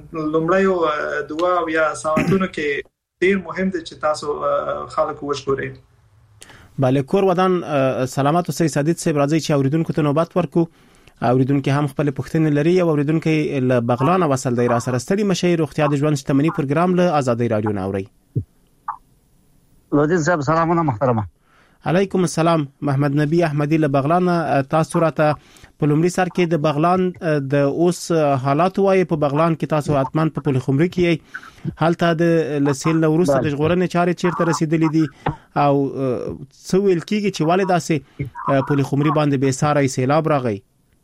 لومړی 2 یا ساعتونو کې ډیر مهم دي چې تاسو خلک وژغورئ. بله کور ودان سلامات اوسئ. سعادت صاحب راځي چې اوریدونکو ته نوبت ورکو. اوریدونکو هم خپل پوښتنې لري او اوریدونکو له بغلان وصل دی را سره ستړي مشي روغتیا د ژوند شتمنۍ پروګرام له آزادۍ رادیو ناوري. لودین صاحب سلامونه محترمه. علیکم السلام. محمد نبی احمدی له بغلان. تاسو راته په لومړي سر کې د بغلان د اوس حالات وایي. په بغلان کې تاسو اتمن په پل خمري کې حالت د لسیل نوروز د ژغورنې چارې چیرته رسیدلې دي او څو ویل کېږي چې والدا سه پل خمري باندې به ساري سیلاب راغی.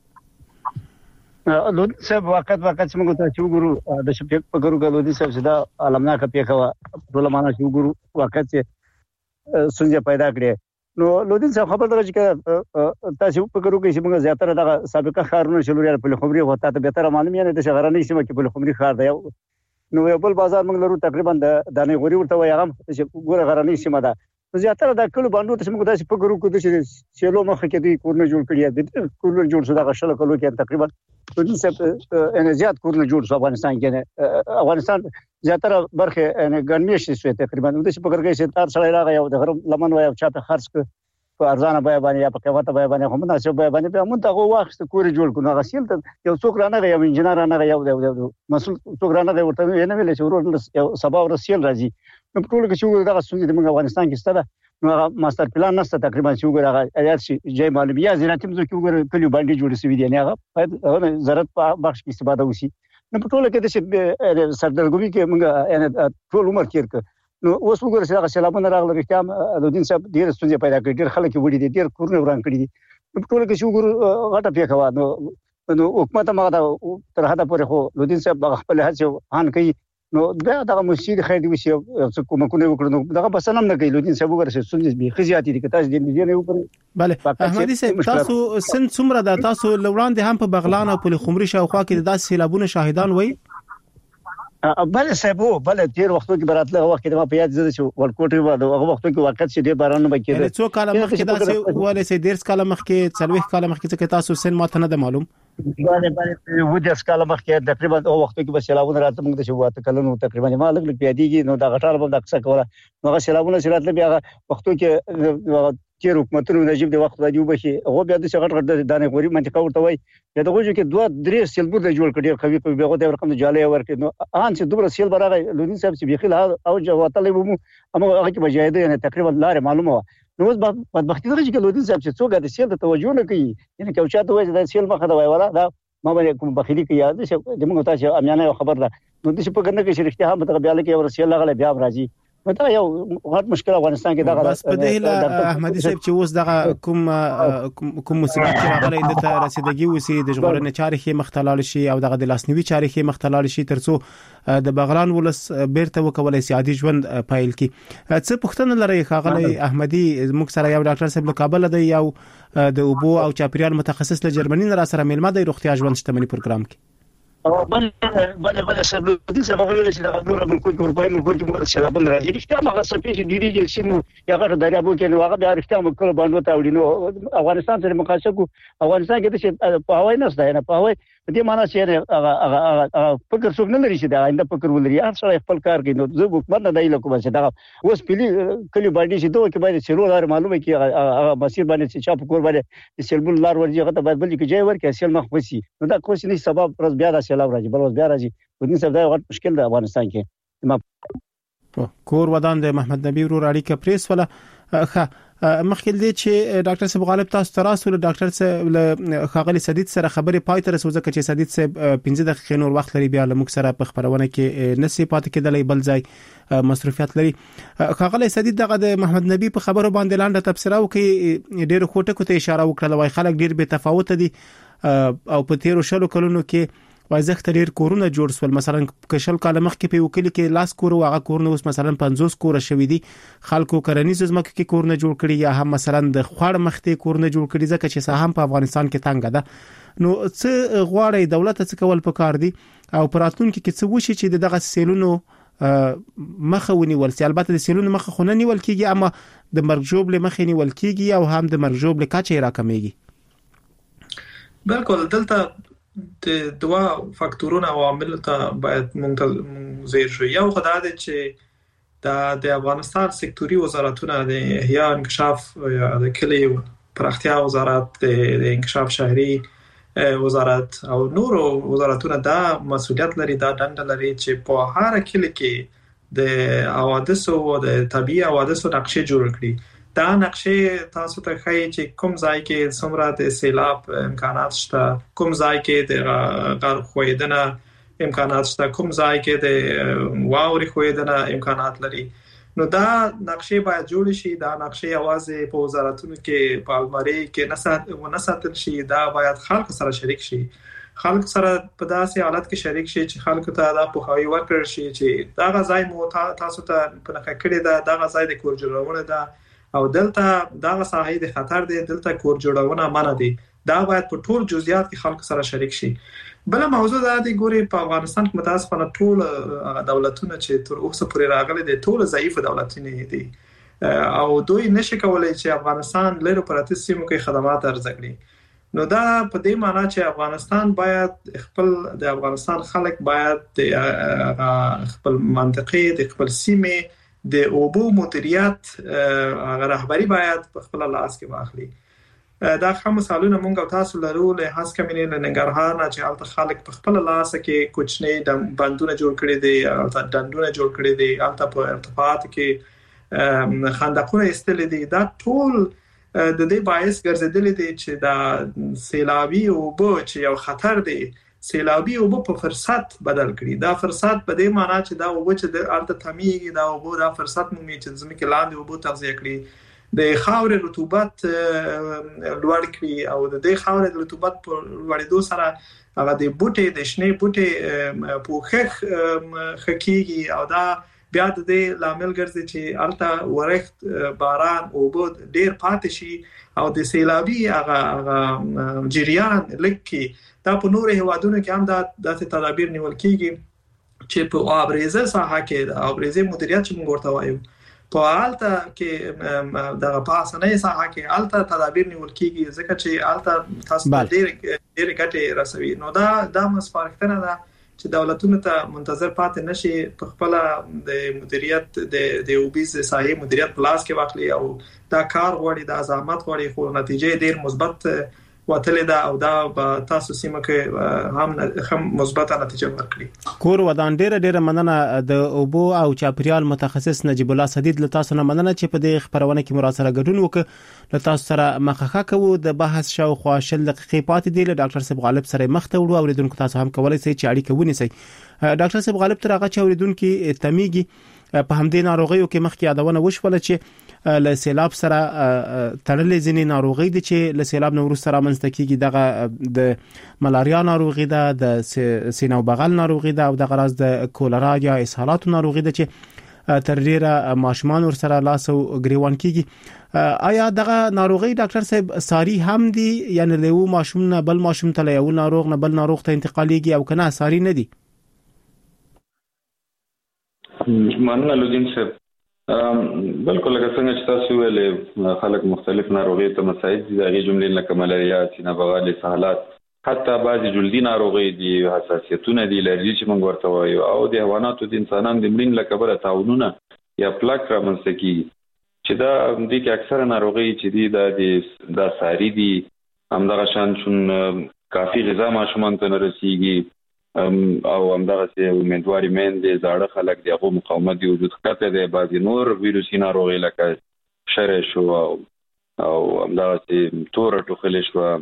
لودین صاحب وخت څنګه ته چې وګورو د شپږ په ګورو لودین صاحب صدا علمناکه پیښه ټول معنا چې وګورو وخت چې سنجه پیدا کړي. نو لودین صاحب خبر درځي چې تاسو په ګورو کې چې موږ زیاتره د سابقه خارونه شلوري په خمري هوته ته به تر معلومه نه د شغرانې سیمه کې په خمري خار دی. نو یو بل بازار موږ لرو تقریبا د دانه غوري ورته وایي هغه چې ګوره غرانې سیمه ده زیاتره د کلو باندې ته موږ داسې فکر وکړو چې سیلو مخه کې دوی کورونه جوړ کړي دي کورونه جوړ شو دا شل کلو کې تقریبا په دې ان زیات کورونه جوړ شو افغانستان کې افغانستان زیاتره برخه ان ګرمېش شوی تقریبا د څه فکر کوي چې تار سره راغی او د غرب لمن وای او چاته خرڅ ک په ارزانه بیه باندې یا په قیمته بیه باندې هم مناسب بیه باندې به مونږ هغه وخت کور جوړ کړو غسیل ته یو څوک رانه یو انجنیر رانه یو مسؤل څوک رانه ورته نه ویل چې ورور سبا ورسېل راځي نو ټول کې چې دا څنګه د افغانستان کې ستاره نو ماستر پلان نشته تقریبا چې وګوره ایات شي جای معلومیا زینت موږ کې وګوره کلیو باندې جوړ شوی دی نه هغه ضرورت په بخش کې استفاده وشي نو په ټول کې د سردرګوي کې موږ ټول عمر کې نو اوس وګوره چې هغه سلامونه راغله رښتیا د دین صاحب ډیر ستونزې پیدا کړې ډیر خلک وړي دي ډیر کورونه وران کړي دي په ټول کې چې وګوره غټه پیښه نو حکومت هغه تر هدا پورې خو د دین صاحب خپل هڅه هان کوي نو دا مسجد خیر دی وشي څه کومه وکړو نو دا بس هم نه کوي لودین صاحب وګوره چې څنګه به خزياتي دي کتاش دې نه وکړي bale احمدي صاحب تاسو سن څومره د تاسو لوړان دي هم په بغلان او په خمري شاوخوا کې د داسې سیلابونو شاهدان وای بل صاحب بل تیر وختو کې براتله وخت کې ما په یاد زده چې ورکوټي و هغه وختو کې وخت چې ډیر باران نه بکیږي څو کال مخکې داسې ولې سي ډیر کال مخکې 40 کال مخکې چې تاسو سن ماته نه معلوم باندې و د اسکاله مخکې تقریبا او وختو کې به سیلابونه راته موږ د شواته کلونو تقریبا ما لګ پیاديږي نو دا غټار به د اکثر کوله نو سیلابونه سراتله بیا وختو کې تیر حکومتونو نجیب د وخت راځي وبشي هغه بیا د شغټ غټ دانه غوري منطقه ورته وای یا دغه چې 2-3 سیلبور د جوړ کړي خوي په بغو د رقم جاله ورکړي نو ان چې دوبره سیل برابر لودین صاحب چې بيخل او جواتلې ومو اما هغه کې بجایده نه تقریبا لار معلومه نو اوس بدبختی دغه چې لودین صاحب چې څوک د سیل ته توجه نه کوي یعنی چې چاته وایي د سیل مخه دا وایي دا ما باندې کوم بخیلی کې یاد شي د موږ تاسو امیانه خبر ده نو د څه په ګنده کې شریکته هم ته بیا لکه ورسیل لغله بیا راځي مته یو غټ مشکل افغانستان کې دا بس په دې احمدي صاحب چې اوس دغه کوم مصیبت راغلی د ته رسیدګي وسی د ژغورنې چارې مختلال شي او دغه د لاسنیوي چارې مختلال شي ترڅو د بغلان ولس بیرته وکولای سي عادي ژوند پایل کی څه پښتنه لري خاغلی احمدي موږ سره یو ډاکټر صاحب له کابل دی یو د اوبو او چاپیریال متخصص له جرمني را سره ملما د روغتیا ژوند شتمنۍ پروګرام کې بل سبب دې سبب له چې دا نور من کوم په موږ کوم چې دا بل راځي چې هغه سپېڅ ډیری چې شنو هغه دریابو کې نو هغه بیا رښتیا موږ کول باندې ته وړي نو افغانستان سره مقایسه کو افغانستان کې چې په هواي نشته نه په هواي دې معنا چې هغه فکر څوک نه لري چې دا انده فکر ولري هر څه خپل کار کوي نو زه حکومت نه دی لکه چې دا اوس پلی کلی باندې چې دوه کې باندې سرور معلومه کې هغه مسیر باندې چې چاپ کور باندې سیلبل لار ورځي هغه ته باید بل کې ځای ورکړي سیل مخ وسی نو دا کوم څه سبب پرز بیا دا سیلاب راځي بل اوس بیا راځي ودین څه دا غټ مشکل ده افغانستان کې کور ودان د محمد نبی ورور اړیکه پریس ولا مخکې دې چې ډاکټر صاحب غالب تاسو تراسو ډاکټر صاحب خاغلی سدید سره خبرې پای ته رسوځه چې سدید صاحب 15 دقیقې نور وخت لري بیا لمک سره په خبرونه کې نسی پات کېدلې بل ځای مصرفیات لري خاغلی سدید دغه د محمد نبی په خبرو باندې لاندې تبصره وکي ډېر خوټه کوته اشاره وکړه وای خلک ډېر به تفاوت دي او په تیرو شلو کلونو کې وایزخت ډیر کورونه جوړ سول مثلا کشل کال مخکې په وکیل کې لاس کور او هغه کورونه اوس مثلا 50 کور شوي دي خلکو کرنیز زمکه کې کورونه جوړ کړي یا هم مثلا د خوړ مخته کورونه جوړ کړي ځکه چې ساهم په افغانستان کې تنګ ده نو څه غواړي دولت څه کول پکار دي او پراتونکو کې څه وشي چې دغه سیلونو مخه ونیول سي البته د سیلونو مخه خونه نیول کیږي اما د مرګ جوړ له مخه نیول کیږي او هم د مرګ جوړ له کچې راکمېږي بالکل دلته د دوا فاکتورونه او عوامل ته باید مونږ زیر شو یو خدای دې چې د افغانستان سکتوري وزارتونه د احیا انکشاف یا د کلی پراختیا وزارت د انکشاف شهري وزارت او نور وزارتونه دا مسؤلیت لري دا دنده لري چې په هر کلی کې د حوادثو او د طبيعي حوادثو نقشه جوړ کړي دا نقشه تاسو ته ښایي چې کوم ځای کې څومره د سیلاب امکانات شته کوم ځای کې د غرق خویدنه امکانات شته کوم ځای کې د واوري خویدنه امکانات لري نو دا نقشه باید جوړ شي دا نقشه یوازې په وزارتونو کې په الماري کې نه ساتل شي دا باید خلک سره شریک شي خلک سره په داسې حالت کې شریک شي چې خلکو ته دا پوهاوی ورکړل شي چې دا غځای مو تاسو ته په نخښه کړی دا غځای د کور جوړونه ده او دلته دا ساحې د خطر دی دلته کور جوړونه منع دي دا باید په ټول جزئیات کې خلک سره شریک شي بل موضوع دا دی ګوري په افغانستان کې متاسفانه ټول دولتونه چې تر اوسه پورې راغلي دي ټول ضعیف دولتونه دي او دوی نشي کولای چې افغانستان لري پراته سیمو کې خدمات ارزه کړي. نو دا په دې معنی چې افغانستان باید خپل د افغانستان خلک باید خپل منطقي د خپل سیمه د اوبو مدیریت رهبری باید په خپل لاس کې واخلي. دا خام مثالونه مونږ او تاسو لرو له هڅه کمینې له ننګرهار نه چې الته خلک په خپل لاس کې کوچنی د بندونه جوړ کړي دي، الته ډنډونه جوړ کړي دي، الته په ارتفاعات کې خندقونه استل دي. دا ټول د دې باعث ګرځیدل دي چې دا سیلابي اوبو چې یو خطر دی، سیلابي اوبو په فرصت بدل کړي. دا فرصت په دې معنی چې دا اوبو چې د الته تمیږي، دا اوبو دا فرصت مومي چې زموږ لاندې اوبو تغذیه کړي، د خاورې رطوبت لوړ کړي او د دې خاورې د رطوبت په لوړېدو سره هغه د بوټي د شنې بوټي پوخخ خکېږي او دا بیا د دې لامل ګرځي چې الته ورښت باران اوبو ډیر پاتې شي او د سیلابي هغه جریان لکه دا په نورو هوادونو کې هم داسې تدابیر نیول کیږي چې په آبریزه ساحه کې د آبریزه مدیریت چې موږ ورته وایو په الته کې د پاسنۍ ساحه کې الته تدابیر نیول کیږي ځکه چې الته تاسو ډېر ګټه رسوي. نو دا مسپارښتنه ده چې دولتونو ته منتظر پاتې نشي، په خپل د مدیریت د اوبیز ساحې مدیریت پلاس کې واخلي او دا کار غواړي، دا زحمت غواړي، خو نتیجه ډېر مثبت وتلې ده او دا په تاسو سیمه کې هم مثبت نتیجه ورکړي. کور ودان ډېر مننه د اوبو او چاپریال متخصص نجیب الله سدید له تاسو نه مننه چې په دې خبرونه کې مراسله ګډون وکړ. له تاسو سره مخه کوو د بحث شاوخوا 10 دقیقې پاتې دي. له ډاکټر صاحب غالب سره مخته وړو اوریدونکو تاسو هم کولای شئ چې اړیکه ونیسئ. ډاکټر صاحب غالب تر هغه چې اوریدونکو تمیږي په همدې ناروغیو کې مخکې یادونه وشوله چې له سیلاب سره تړلې ځینې ناروغي دي چې له سیلاب نو وروسته رامنځته کیږي. دغه د ملاریا ناروغي ده، د سینه او بغل ناروغي ده او دغه راز د کولرا یا اسهالات ناروغي ده چې تر ډیره ماشومان ور سره لاس او ګریوان کیږي. آیا دغه ناروغي ډاکټر صاحب ساری هم دي، یعنی له یو ماشوم نه بل ماشوم ته یو ناروغ نه بل ناروغ ته انتقالېږي او کنه ساری نه دي؟ مننه لودین صاحب. بالکل لکه څنګه چې تاسو ویلې خلک مختلف ناروغي ته مساعد دي، دغه جملې لکه ملاریا، سینه بغل، اسهالات، حتی بعضی جلدي ناروغي دي، حساسیتونه دي، الرجي چې موږ ورته وایو، او د حیواناتو د انسانانو د مړین لکه بره تعاونونه یا پلاک رامنځته کیږي چې دا د کې اکثره ناروغي چې دي دا ساری دي. همدغه شان چون کافي غذا ماشومان ته نه رسیږي او همدغه چې امیدواري مېندې زاړه خلک د هغو مقاومت د وجود ښکته دی، بعضې نور ویروسي ناروغي لکه شری شو او همدغه چې توره ټوخلې شوه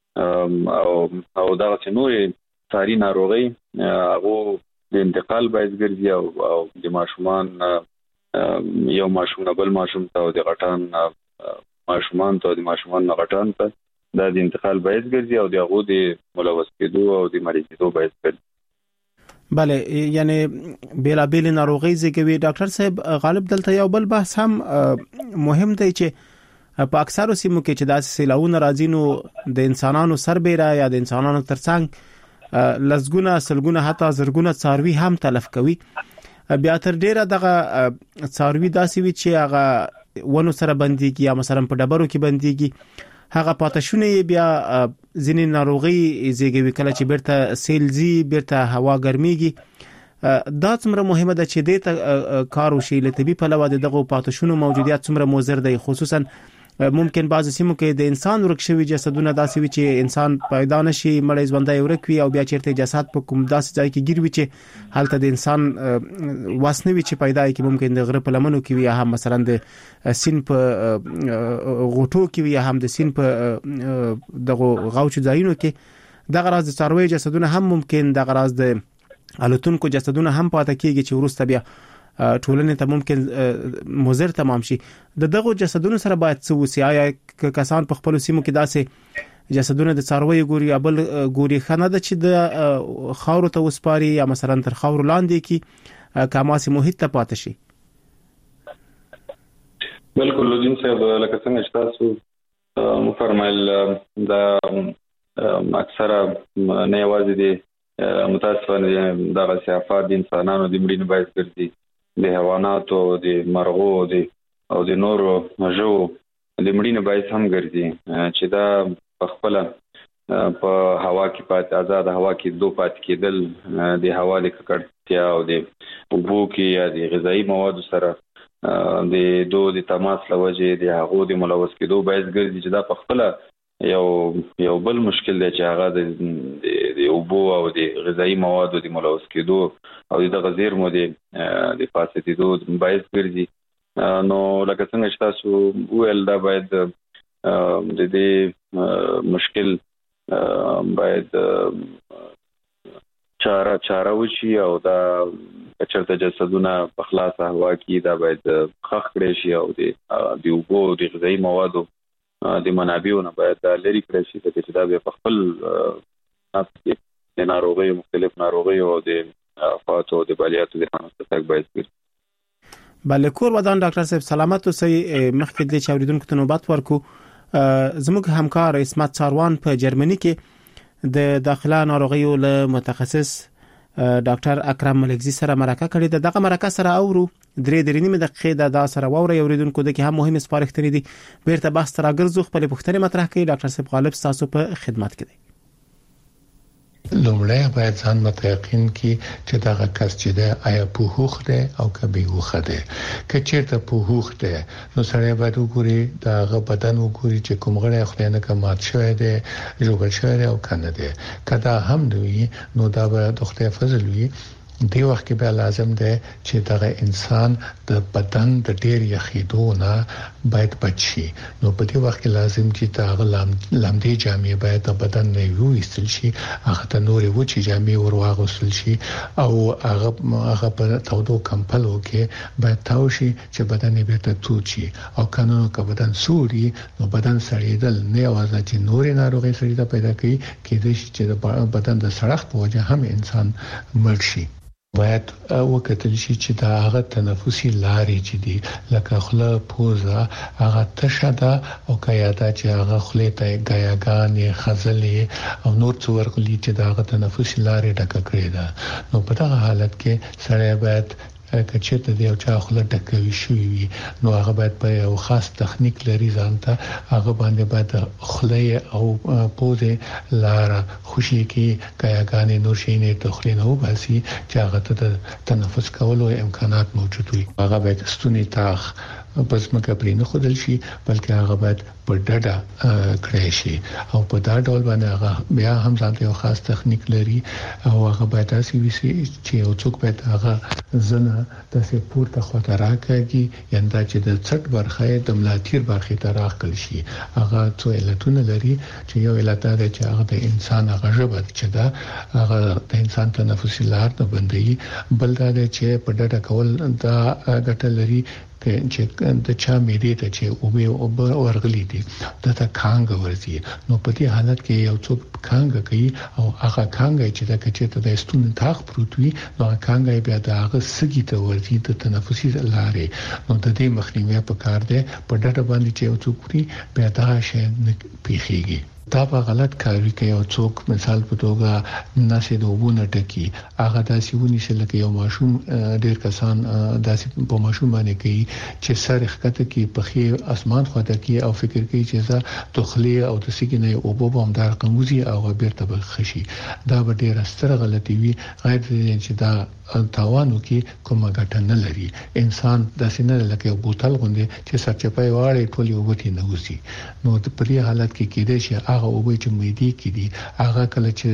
او دغه چې نورې ساري ناروغۍ هغو د انتقال باعث ګرځي او د ماشومان یو ماشوم نه بل ماشوم ته او د غټان ماشومان ته او د ماشومان نه غټان ته دا د انتقال باعث ګرځي او د هغو د ملوث کېدو او د مریضېدو باعث ګرځي. بله، یعنی بیلابیل ناروغي زیږوي. ډاکټر صاحب غالب دلته یو بل بحث هم مهم دی چې په اکثرو سیمو کې چې داسې سیلاونه راځي نو د انسانانو سربېره یا د انسانانو ترڅنګ لسګونه سلګونه حتی زرګونه څاروي هم تلف کوي. بیا تر ډیره دغه څاروي داسې وي چې هغه ونو سره بنديږي یا مثلا په ډبرو کې بنديږي، هغه پاتشونه بیا ځینې ناروغي زیږوي. کله چې بیرته سیلزي بیرته هوا ګرميږي، دا څومره مهمه ده چې دې ته کار وشي له طبي پلوه دغه پاتشونو موجودیت څومره مضر دی. خصوصا ممکن بعض سیمو کې د انسان ورک شوی جسدونه داسې وي چې انسان پیدا نشي، مړی ژوندۍ ورک وي او بیا چیرته جسد په کوم داسې ځای کې ګیر وي چې هلته د انسان واسنه وي چې پیدا کی ممکن د غره په لمنو کې وي یا هم مثلا د سین په غوټو کې وي یا هم د سین په دغه غوچ ځایونو کې. دغه راز د څاروي جسدونه هم ممکن دغه راز د الوتونکو جسدونه هم پاتې کیږي چې ورسته بیا ټولنې ته ممکن مضر تمام شي. دغه جسدونو سره باید څه وسی؟ آیا کسان په خپل سیمو کې داسې جسدونه د څاروي ګوري یا بل ګوري خنه ده چې د خاورو ته وسپاري یا مثلا تر خاورو لاندې کې کماسي محیط ته پاتې شي؟ بالکل لودین صاحب، لکه څنګه چې تاسو مفرمایل دا اکثره نه یوازې دي متاسفانه دغه سیافات د انسانانو د مړینې باعث ګرځي، د حیواناتو، د مرغو، د او د نورو ژو د مړینې باعث هم ګرځي چې دا په خپل په هوا کې پاتې آزاد هوا کې دوه پاتې کېدل د هوا د ککړتیا او د اوبو کې یا د غذایی موادو سره د دوه د تماس لوجه د هغو د ملوث کېدو باعث ګرځي چې دا په خپل یو بل مشکل دی چې هغه د اوبو او د غذایی موادو د ملوث کېدو او د غذیر مو د فاسدېدو باعث ګرځي. نو لکه څنګه چې تاسو ویل دا باید د دې مشکل باید چاره وشي او دا چرته جسدونه په خلاص هوا کې دا باید خخ کړي شي او د اوبو د غذایی موادو د منابعونو باید لري کړي شي چې دا به په خپل نفس کې د ناروغیو مختلف ناروغیو او د افاتو د بلیاتو د رامنځته باعث ګرځي. بله کور ودان ډاکټر صاحب سلامت اوسئ. مخکې د چاوریدونکو ته نوبت ورکو زموږ همکار اسمت ساروان په جرمني کې د داخله ناروغیو له متخصص ډاکټر اکرم ملکزی سره مرکه کړې ده. دغه مرکه سره اورو 3.5 دقیقې دا سره ووري اوریدونکو د کې هم مهم سپارښتنې دي. بیرته بحث راګرځو خپل پوښتنې مطرح کړي. ډاکټر صاحب غالب تاسو په خدمت کې دی. لومړی باید ځان متيقن کی چې دا کس چې د آیا په هوخ ده او کبي هوخ ده. کچېرته په هوخ ده نو سره باید وګوري دا غ بدن وګوري چې کوم غړي خو نه کمات شوی ده جوړ شوی او کنه ده. کدا هم دوی نو دا به د خدای فضل وي. دی وخت کې به لازم ده چې دغه انسان د بدن د ډیر یخیدو نه باید بچي. نو په دې وخت کې لازم چې دا لامدې جامې باید د بدن نه ویستل شي. هغه ته نورې وچې جامې ورواغوستل شي او هغه په تودو کمپلو کې باید تاو شي چې بدن یې بیرته تود شي. او قانونو که بدن سوري نو بدن سړېدل نه یوازې چې نورې ناروغۍ سړېدا پیدا کوي کېدای شي چې د بدن د سړښت په وجه هم انسان مړ شي. باید وکتل شي چې دا هغه تنفسي لارې چې دي لکه خله پوزه هغه تشه ده او کایاده چې هغه خله ته غیاګانې خزلې او نور څو ورغلي چې دا هغه تنفسي لارې ډکه کړې ده. نو په دغه حالت کې سړی باید کچته دی او چا خله ډکوي شوی وي نو هغه باید په یو خاص تخنیک لري ځانته هغه باندې باید خله او پوزه لار خوشي کې کایاګانې نور شي نه تخلینه وباسي چې هغه ته تنفس کولو امکانات موجود وي. هغه باید ستونی تاخ پس مکه پرې نه خدل شي بلکې هغه باید په ډډه کړی شي او په دا ډول باندې هغه بیا هم ځانته یو خاص تخنیک لري او هغه باید تاسو وسی چې یو څوک باید هغه زنه تاسو پورته خواته راکاږي یندا چې د څټ برخه د ملاتیر برخه ته راخل شي. هغه څو علتونه لري چې یو علت دا چې هغه د انسان هغه ژبه چې دا هغه د انسان تنفسي لار نه بندي بل دا چې په ډډه کول دا ګټه لري چې د چا مېدې ته چې او به ورغلي دي دته کانګ ورزي. نو په دې حالت کې یو څوک کانګ کوي او هغه کانګ چې د کچته د ستون تاخ پروت وي نو کانګ بیا د هغه سګي ته ورزي د تنفسي لارې. نو د دې مخنیوي په کار دی په ډډه باندې چې یو څوک بیا دا شي نه پیخيږي. دا په غلط کاری کوي او څوک مثال په توګه ناسې د وبونه ټکی هغه داسې ونی چې لکه یو ماشوم ډیر کسان داسې په ماشوم باندې کوي چې سر ښکته کې په خي اسمان خواته کې او فکر کوي چې زه تخلی او د سګینې او بوبو هم دار قموزي او بیرته بخشي. دا به ډیره ستره غلطي وي غیر دې چې دا تاوانو کې کومه ګټه نه لري. انسان داسې نه لکه یو بوتل غوندي چې سرچپای واړې ټولي وبتي نه وسی. نو په دې حالت کې کېدای شي هغه او چې مېدی کې دي هغه کله چې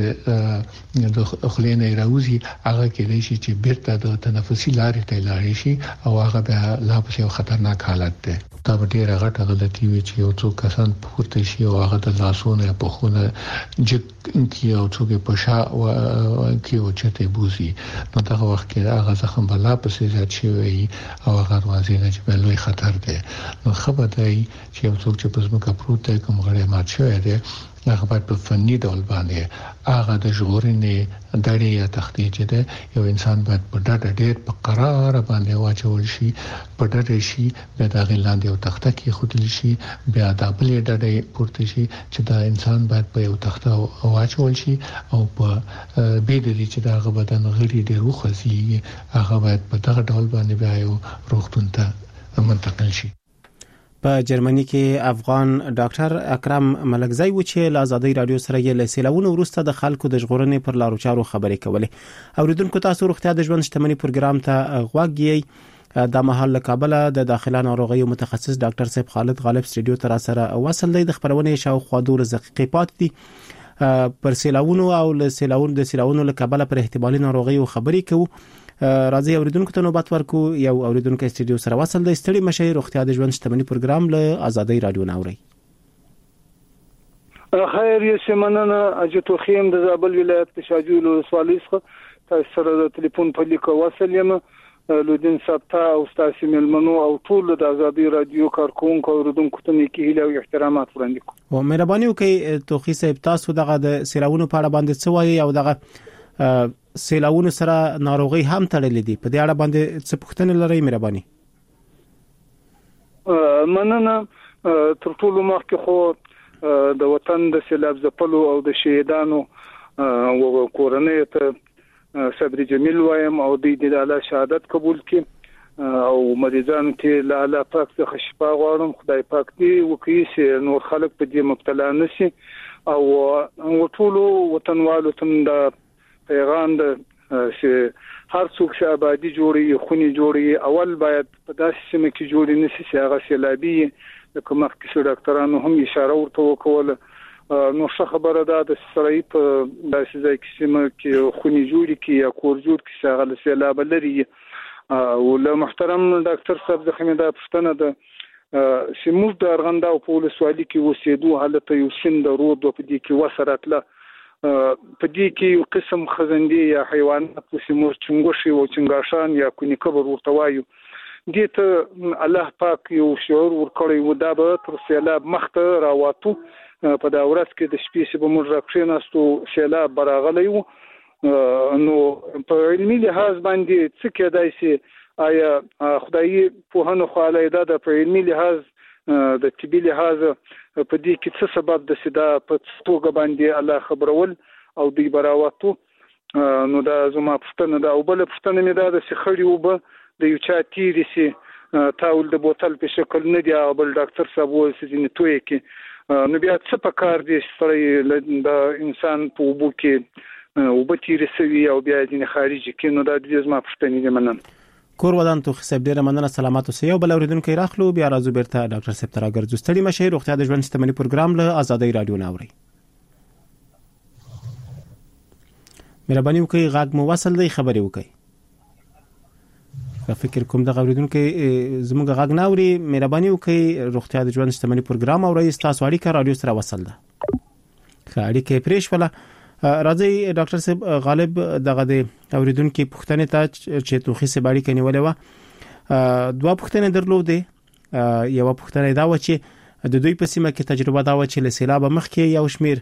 د خلینې راوځي هغه کېدای شي چې بیرته د تنفسي لارې ته لاړ شي او هغه به لا په یو خطرناک حالت ده. دا ډیره غټه غلطي وي چې یو څو کسان پورته شي او هغه د لاسونو په خونه جک کې او څوک په شا او کې او چته بوزي. نو دا وخت کې هغه زخم بلا پسې ځات شي او هغه ورځي نه چې په لوی خطر ده. نو خبر دی چې یو څوک چې پزما کا پروت کوم غړې مات شوی دی هغه په فني ډول باندې هغه د ژغورنې دړې یا تختی چې ده یو انسان باید په ډډه ډېر په قرار باندې واچول شي په ډډه شي بیا د غلاندې او تخته کې خودل شي بیا د بلې ډډې پورته شي چې دا انسان باید په یو تخته واچول شي او په بیدری چې دا بدن غړي ډېر وخزي هغه باید په دغه ډول باندې بیا یو روغتون ته منتقل شي. په جرمني کې افغان ډاکټر اکرم ملکزی و چې له ازادي رادیو سره یې له سیلاونو وروسته د خلکو د ژغورنې پر لارو چارو خبرې کولې. اوریدونکو تاسو روغتیا د ژوند شتمنۍ پروګرام ته غوږ یې. د محل له کابل د داخله ناروغیو متخصص ډاکټر صاحب خالد غالب سټډیو ته سره وصل دی. د خبرونې شاوخوا 2 دقیقې پاتې دي. پر سیلاونو او له سیلاونو له کابل پر احتمالي ناروغیو خبرې کوو. راځي اوریدونکو ته نوبت ورکو. یو اوریدونکو سټډیو سره وصل دی. ستړي مشه روغتیا د ژوند شتمنۍ پروګرام له ازادي رادیو ناوړي. خیر یې سیمنه اجتو خیم د زابل ولایت په شاجول ولسوالۍ څخه تاسو سره د ټلیفون په لیکو وصل یم. لودین سپتا او تاسو ملمنو او ټول د ازادي رادیو کارکونکو اوریدونکو ته نیکی هیله او احترامات وړاندې کوم. او مهرباني وکړئ توخی صاحب تاسو دغه د سیلاونو په اړه باندې څه وایي او دغه سیلاونو سره ناروغي هم تړلې دي. په دې اړه باندې څه پوښتنه لرئ مهرباني؟ مننه. تر ټولو مخکې خو د وطن د سیلاب ځپلو او د شهیدانو او کورنۍ ته صبر جمیل وایم او د الله شهادت قبول کړي او مریضانو ته له الله پاک څخه شفا غواړم. خدای پاک دې وکړي چې نور خلک په دې مبتلا نشي او ټول وطنوالو ته د پیغام د هر څوک چې آبادی جوړي خوني جوړي اول باید په داسې سیمه کې جوړي نشي چې هغه سیلابي د کومه کې ډاکټرانو هم اشاره ورته وکول. نو څه خبره ده د سړی په داسې ځای کې سیمه کې خوني جوړي کې یا کور جوړ کې چې هغه سیلاب لري. او له محترم ډاکټر صاحب څخه مې دا پوښتنه ده چې موږ د ارغنداو په ولسوالۍ کې اوسېدو حالت یو سیند رود په دې کې وسرتله په دې کې یو قسم خزندې یا حیوانات وسمور چنګوشي او چنګاشان یا کونی کبر ورته وایو. دې ته الله پاک یو شعور ورکړی و دا به تر سیلاب مخته راواتو. په دا ورځ کې د شپې چې به موږ راکښېناستو سیلاب براغلی و. نو په علمي لحاظ باندې څه کېدای شي آیا خدایي پوهانو خو علیده د په علمي لحاظ د طبي لحاظ په دې کې څه سبب د سدا په توګه باندې الله خبرول او دی براواتو. نو دا زما پښتنه دا او بل پښتنه مې دا د سخړی وب د یو چا تیری سي تاول د بوتل په شکل نه دی او بل ډاکټر صاحب وایي چې نه توي کې نو بیا څه په کار دي سره د انسان په وبو کې وبتیری سوي او بیا د خارجي کې. نو دا د زما پښتنه دی. مننه. کور ودان تو خصب ډیره مننه. سلامات اوسئ. یو بل اوریدونکو راخلو بیا راځو بیرته ډاکټر صاحب تر اگر ستړي مشه روغتیا د ژوند شتمنۍ پروګرام له ازادي رادیو ناوړي. مهرباني وکړئ غاګ مو وصل دی خبرې وکړئ. فکر کوم د اوریدونکو زموږ غاګ ناوړي. مهرباني وکړئ روغتیا د ژوند شتمنۍ پروګرام او رئیس تاسو اړیکه رادیو سره وصل ده. اړیکه پرېښ ولا راځي ډاکټر صاحب غالب دغه د اوریدونکو پوښتنه ته چې توخی سه باندې کنيوله و 2 پوښتنه درلوده. یو پوښتنه دا و چې د دوی په سیمه کې تجربه دا و چې له سیلاب مخکې یو شمیر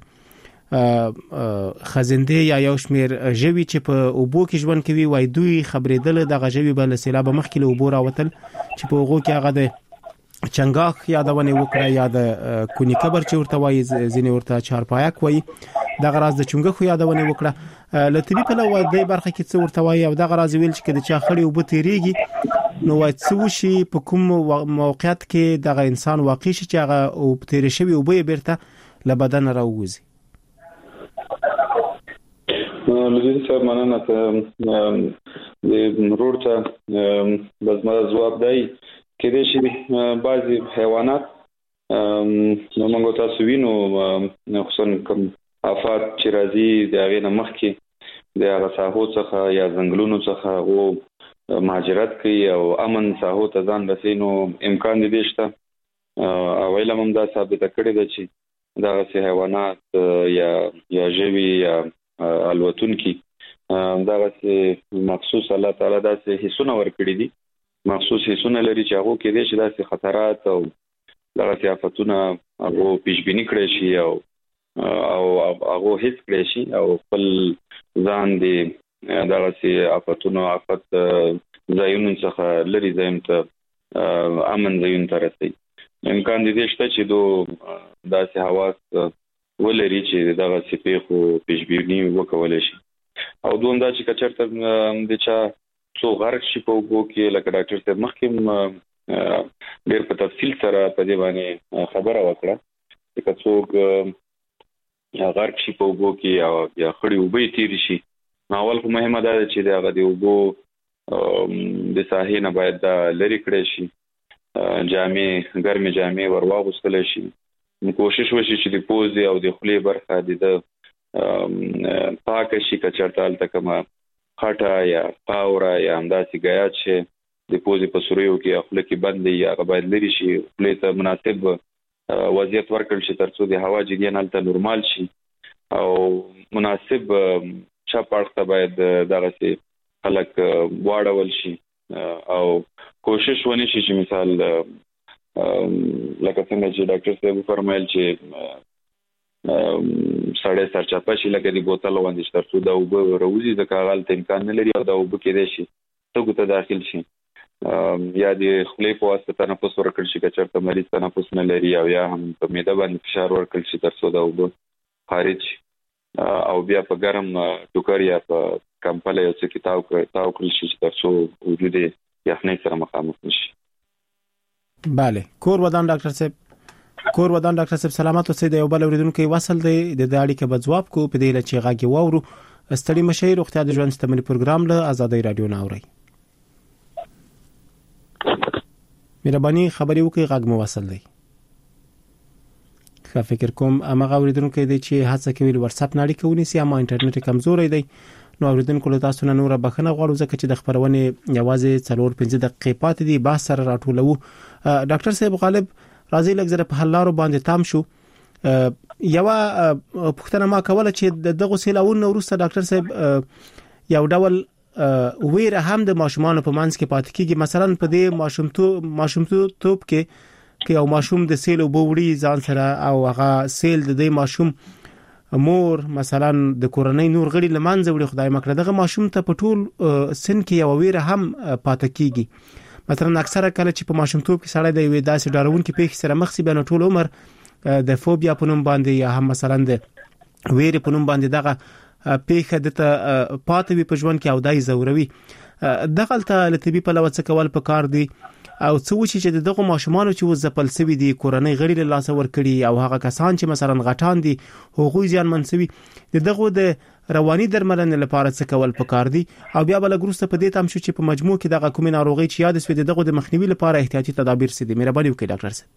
خزنده یا یو شمیر ژوي چې په اوبو کې ژوند کوي وای دوی خبرېدل د غژوي بل سیلاب مخکې له اوبو راوتل چې په اوغو کې هغه د چنګاخ یادونه وکړه یا د کونی کبر چې ورته وایي ځینې ورته چارپایک وایي د غراز د چنګخو یادونه وکړه. لطفي په لور د برخه کې څه ورته وایي او د غراز ویل چې د چا خړی او بتیریږي نو وای څه وشي په کوم موقعیت کې د انسان واقع شي چې هغه او بتیری شوی او به بیرته له بدن راوځي. لږ څه مننه د روړه بزما جواب دی کې د شي بعضي حیوانات نو موږ تاسو وینو خصوصا کوم افات چې راځي د هغه نمخ کې د هغه ساحو څخه یا ځنګلونو څخه او مهاجرت کوي او امن ساحو ته ځان رسینو امکان دي شته او علم هم دا ثابت کړی دی چې دا سه حیوانات یا ژوي یا الوتونکي دا سه مخصوص الله تعالی دا سه حصونه ورکړي دي مخصوص حصونه لري چې هغه کې دي چې دا سه خطرات او دا سه آفتونه هغه پیشبینی کړی شي او هغه هیڅ کړی شي او خپل ځان دی دغه سي آفتونو آفت ځایونو څخه لري ځایم ته امن ځایون ته رسي. امکان دي شته چې داسې حواس ولري چې دغه سي پیښو پیشبینی وکول شي او دومره چې کچرته د چا څو غرق شي په وګو کې لکه ډاکټر صاحب مخکې ډېر په تفصیل سره په دې باندې خبره وکړه چې څوک غرق شي په اوبو کې او یا خړې اوبه تیر شي. اول خو مهمه ده چې هغه د اوبو د ساحې نه باید لري کړی شي، ګرمې جامې ورواغوستل شي. کوشش وشي چې د پوزې او د خولې برخه د پاک شي، که چېرته هلته کومه خټه یا خاوره یا همداسې ګیات شي د پوزې په سوریو کې یا خوله کې بند دی، هغه باید لرې شي. خولې ته مناسب وضعیت ورکړل شي تر څو د هوا جریان هلته نورمال شي او مناسب چپ اړخ ته باید دغسې خلک واړول شي او کوشش ونی شي چې مثال لکه څنګه چې ډاکټر صاحب فرمایل چې سړی سرچپه شي لکه د بوتل باندې تر څو دا اوبه راوځي، ځکه هغه هلته امکان نه لري او دا اوبه کېدای شي سږو ته داخل شي یا د خولې په واسطه تنفس ورکړل شي که چېرته مریض تنفس نه لري، او یا هم په معده باندې فشار ورکړل شي تر څو دا اوبه خارج شي او بیا په ګرم ټوکر یا په کمپله یو څه کې تاو کړل شي تر څو وجود یخنۍ سره مخامخ نشي. بله، کور ودان ډاکټر صاحب سلامت اوسئ. د یو بل اوریدونکو وصل دی د اړیکې په ځواب کو په دې لچې غاګي وورو ستړي مشي روغتیا د ژوند شتمنۍ پروګرام له آزادۍ رادیو نه اوري. مهرباني خبري وکړئ، غاګ مو وصل دی. خا فکر کوم امغه اوریدونکو دی چې هڅه کوي واتس اپ نړۍ کوي سي اما انټرنیټ کمزوري دی. نو اوریدونکو له تاسو نه نور بخنه غواړو ځکه چې د خبرونه یوازې 4-5 دقیقې پاتې دي، بحث سره راټولو. ډاکټر صاحب غالب راځي لږ په حلارو باندې تام شو. یو پښتنه ما کوله چې دغه سیلاون وروسته ډاکټر صاحب یو ډول ویره هم د ماشومان په منځ کې پاتې کیږي. مثلا په دې ماشومتوب کې یو ماشوم د سیل وبوري ځان سره او هغه سیل د دې ماشوم مور مثلا د کورنۍ نور غړي لمانځه وړي، خدای مکړه دغه ماشوم ته په ټول سن کې یو ویره هم پاتې کیږي. مثلا اکثره کله چې په ماشومتوب کې سړی د وې داسې ډارونکې پیښې سره مخ سي، بیا ټول عمر د فوبیا په نوم باندې یا هم مثلا د ویره په نوم باندې دغه پیښه د پاتې په ژوند کې او دای زوروي. دغه ته لطبي په لوڅ کول په کار دی او څه وشي چې دغه ماشومان چې وزپل سوي دي کورنۍ غړي له لاس ور کړی او هغه کسان چې مثلا غټان دي هغوی ځان منسوي دغه د رواني درملنې لپاره څه کول پکار دي او بیا بل ګروسته په دې تام شو چې په مجموع کې دغه کومې ناروغي چې یاد سوي دغه د مخنیوي لپاره احتیاطي تدابیر سي دي. مهرباني وکړئ ډاکټر صاحب.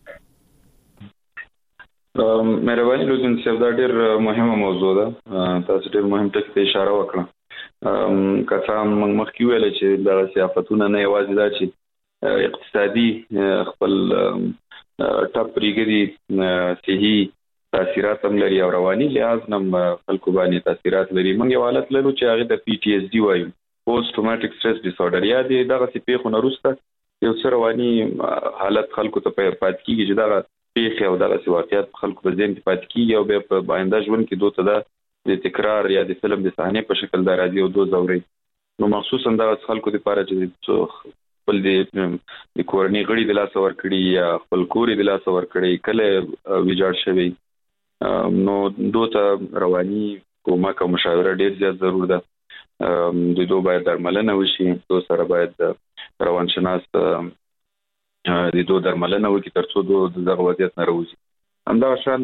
مهرباني لوزن صاحب دا ډېر مهمه موضوع ده، تاسو ډېر مهم ټکی ته اشاره وکړه. کله مخکې ویل چې دا سیافتونه نه یوازې دا چې اقتصادي خپل ټاپ ریګري صحي تاثیرات هم لري او رواني لحاظ هم خلکو باندې تاثیرات لري. موږ یو حالت لرو چې هغه د PTSD وایو، پوسټ ټروماټیک سټرس ډیس اوردر، یا دغه څه پیښو نه وروسته یو څه رواني حالت خلکو ته پات کیږي چې دغه پیښه او دغه واقعیت خلکو په ذهن کې پات کیږي او بیا په آینده ژوند کې دوته د تکرار یا د فلم د صحنې په شکل د راځي او دوه زوري. نو مخصوصا د خلکو لپاره چې خپل د کورنۍ غړي د لاس ور کړی یا خپل کوري د لاس ور کړی کله ویجاړ شوی، نو دوته رواني کومک او مشاوره ډیر زیات ضرور ده. د دوه باید درملنه وشي، دوه سره باید روانشناس د دوه درملنه وکړي تر څو دغه وضعیت نه راوځي. همدا شان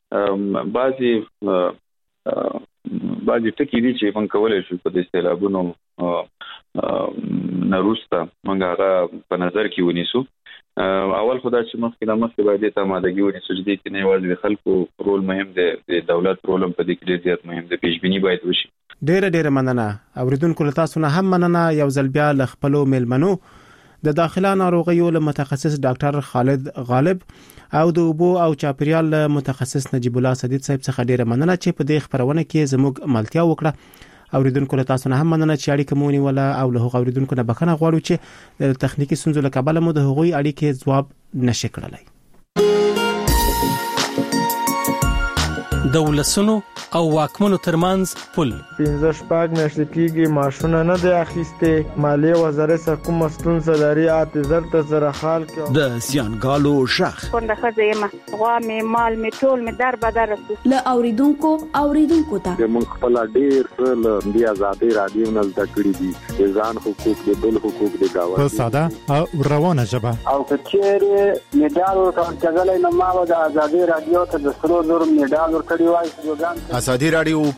بعضی ټکي دي چې موږ کولای شو په دې سیلابونو نروسته موږ هغه په نظر کې ونیسو. اول خدای چې مخکې باید ته مادګي ونیسو چې دې کې نه یوازې خلکو رول مهم دی، د دولت رول هم په دې کې ډیر زیات مهم دی، پیشبینی باید وشي. ډیره مننه. اوریدونکو له تاسو نه هم مننه. یو ځل بیا ل خپل ملمنو د داخله ناروغیو له متخصص ډاکټر خالد غالب او د اوبو او چاپیریال متخصص نجیب الله صدیق صاحب څخه ډیره مننه چې په دې خبرونه کې زموږ ملتیا وکړه. اوریدونکو له تاسو نه هم مننه چې اړیکه مو ونیوله او له هغو اوریدونکو نه بخښنه غواړو چې د تخنیکی ستونزو له کبله مو د هغوی اړیکې ځواب نشي کړلای. د ولسونو او واکمنو ترمنځ پل 15 شپږ میاشتې کېږي ماشونه نه دی اخیسته مالیه وزارت سره کوم ستونزه لري اته زرت سره حال کې د زیانګالو شخ څنګه خزه ما غوا می مال می ټول می در بدر ل اوریدونکو ته موږ خپل ډیر ل بیا آزادي رادیو نه زده کړی دي ځان حقوق دي بل حقوق دي دا په ساده او روانه ژبه او کچېره میډال ورکړل نه ما د آزادي رادیو ته د سرو زر میډال ورکړی وای ازادي رادیو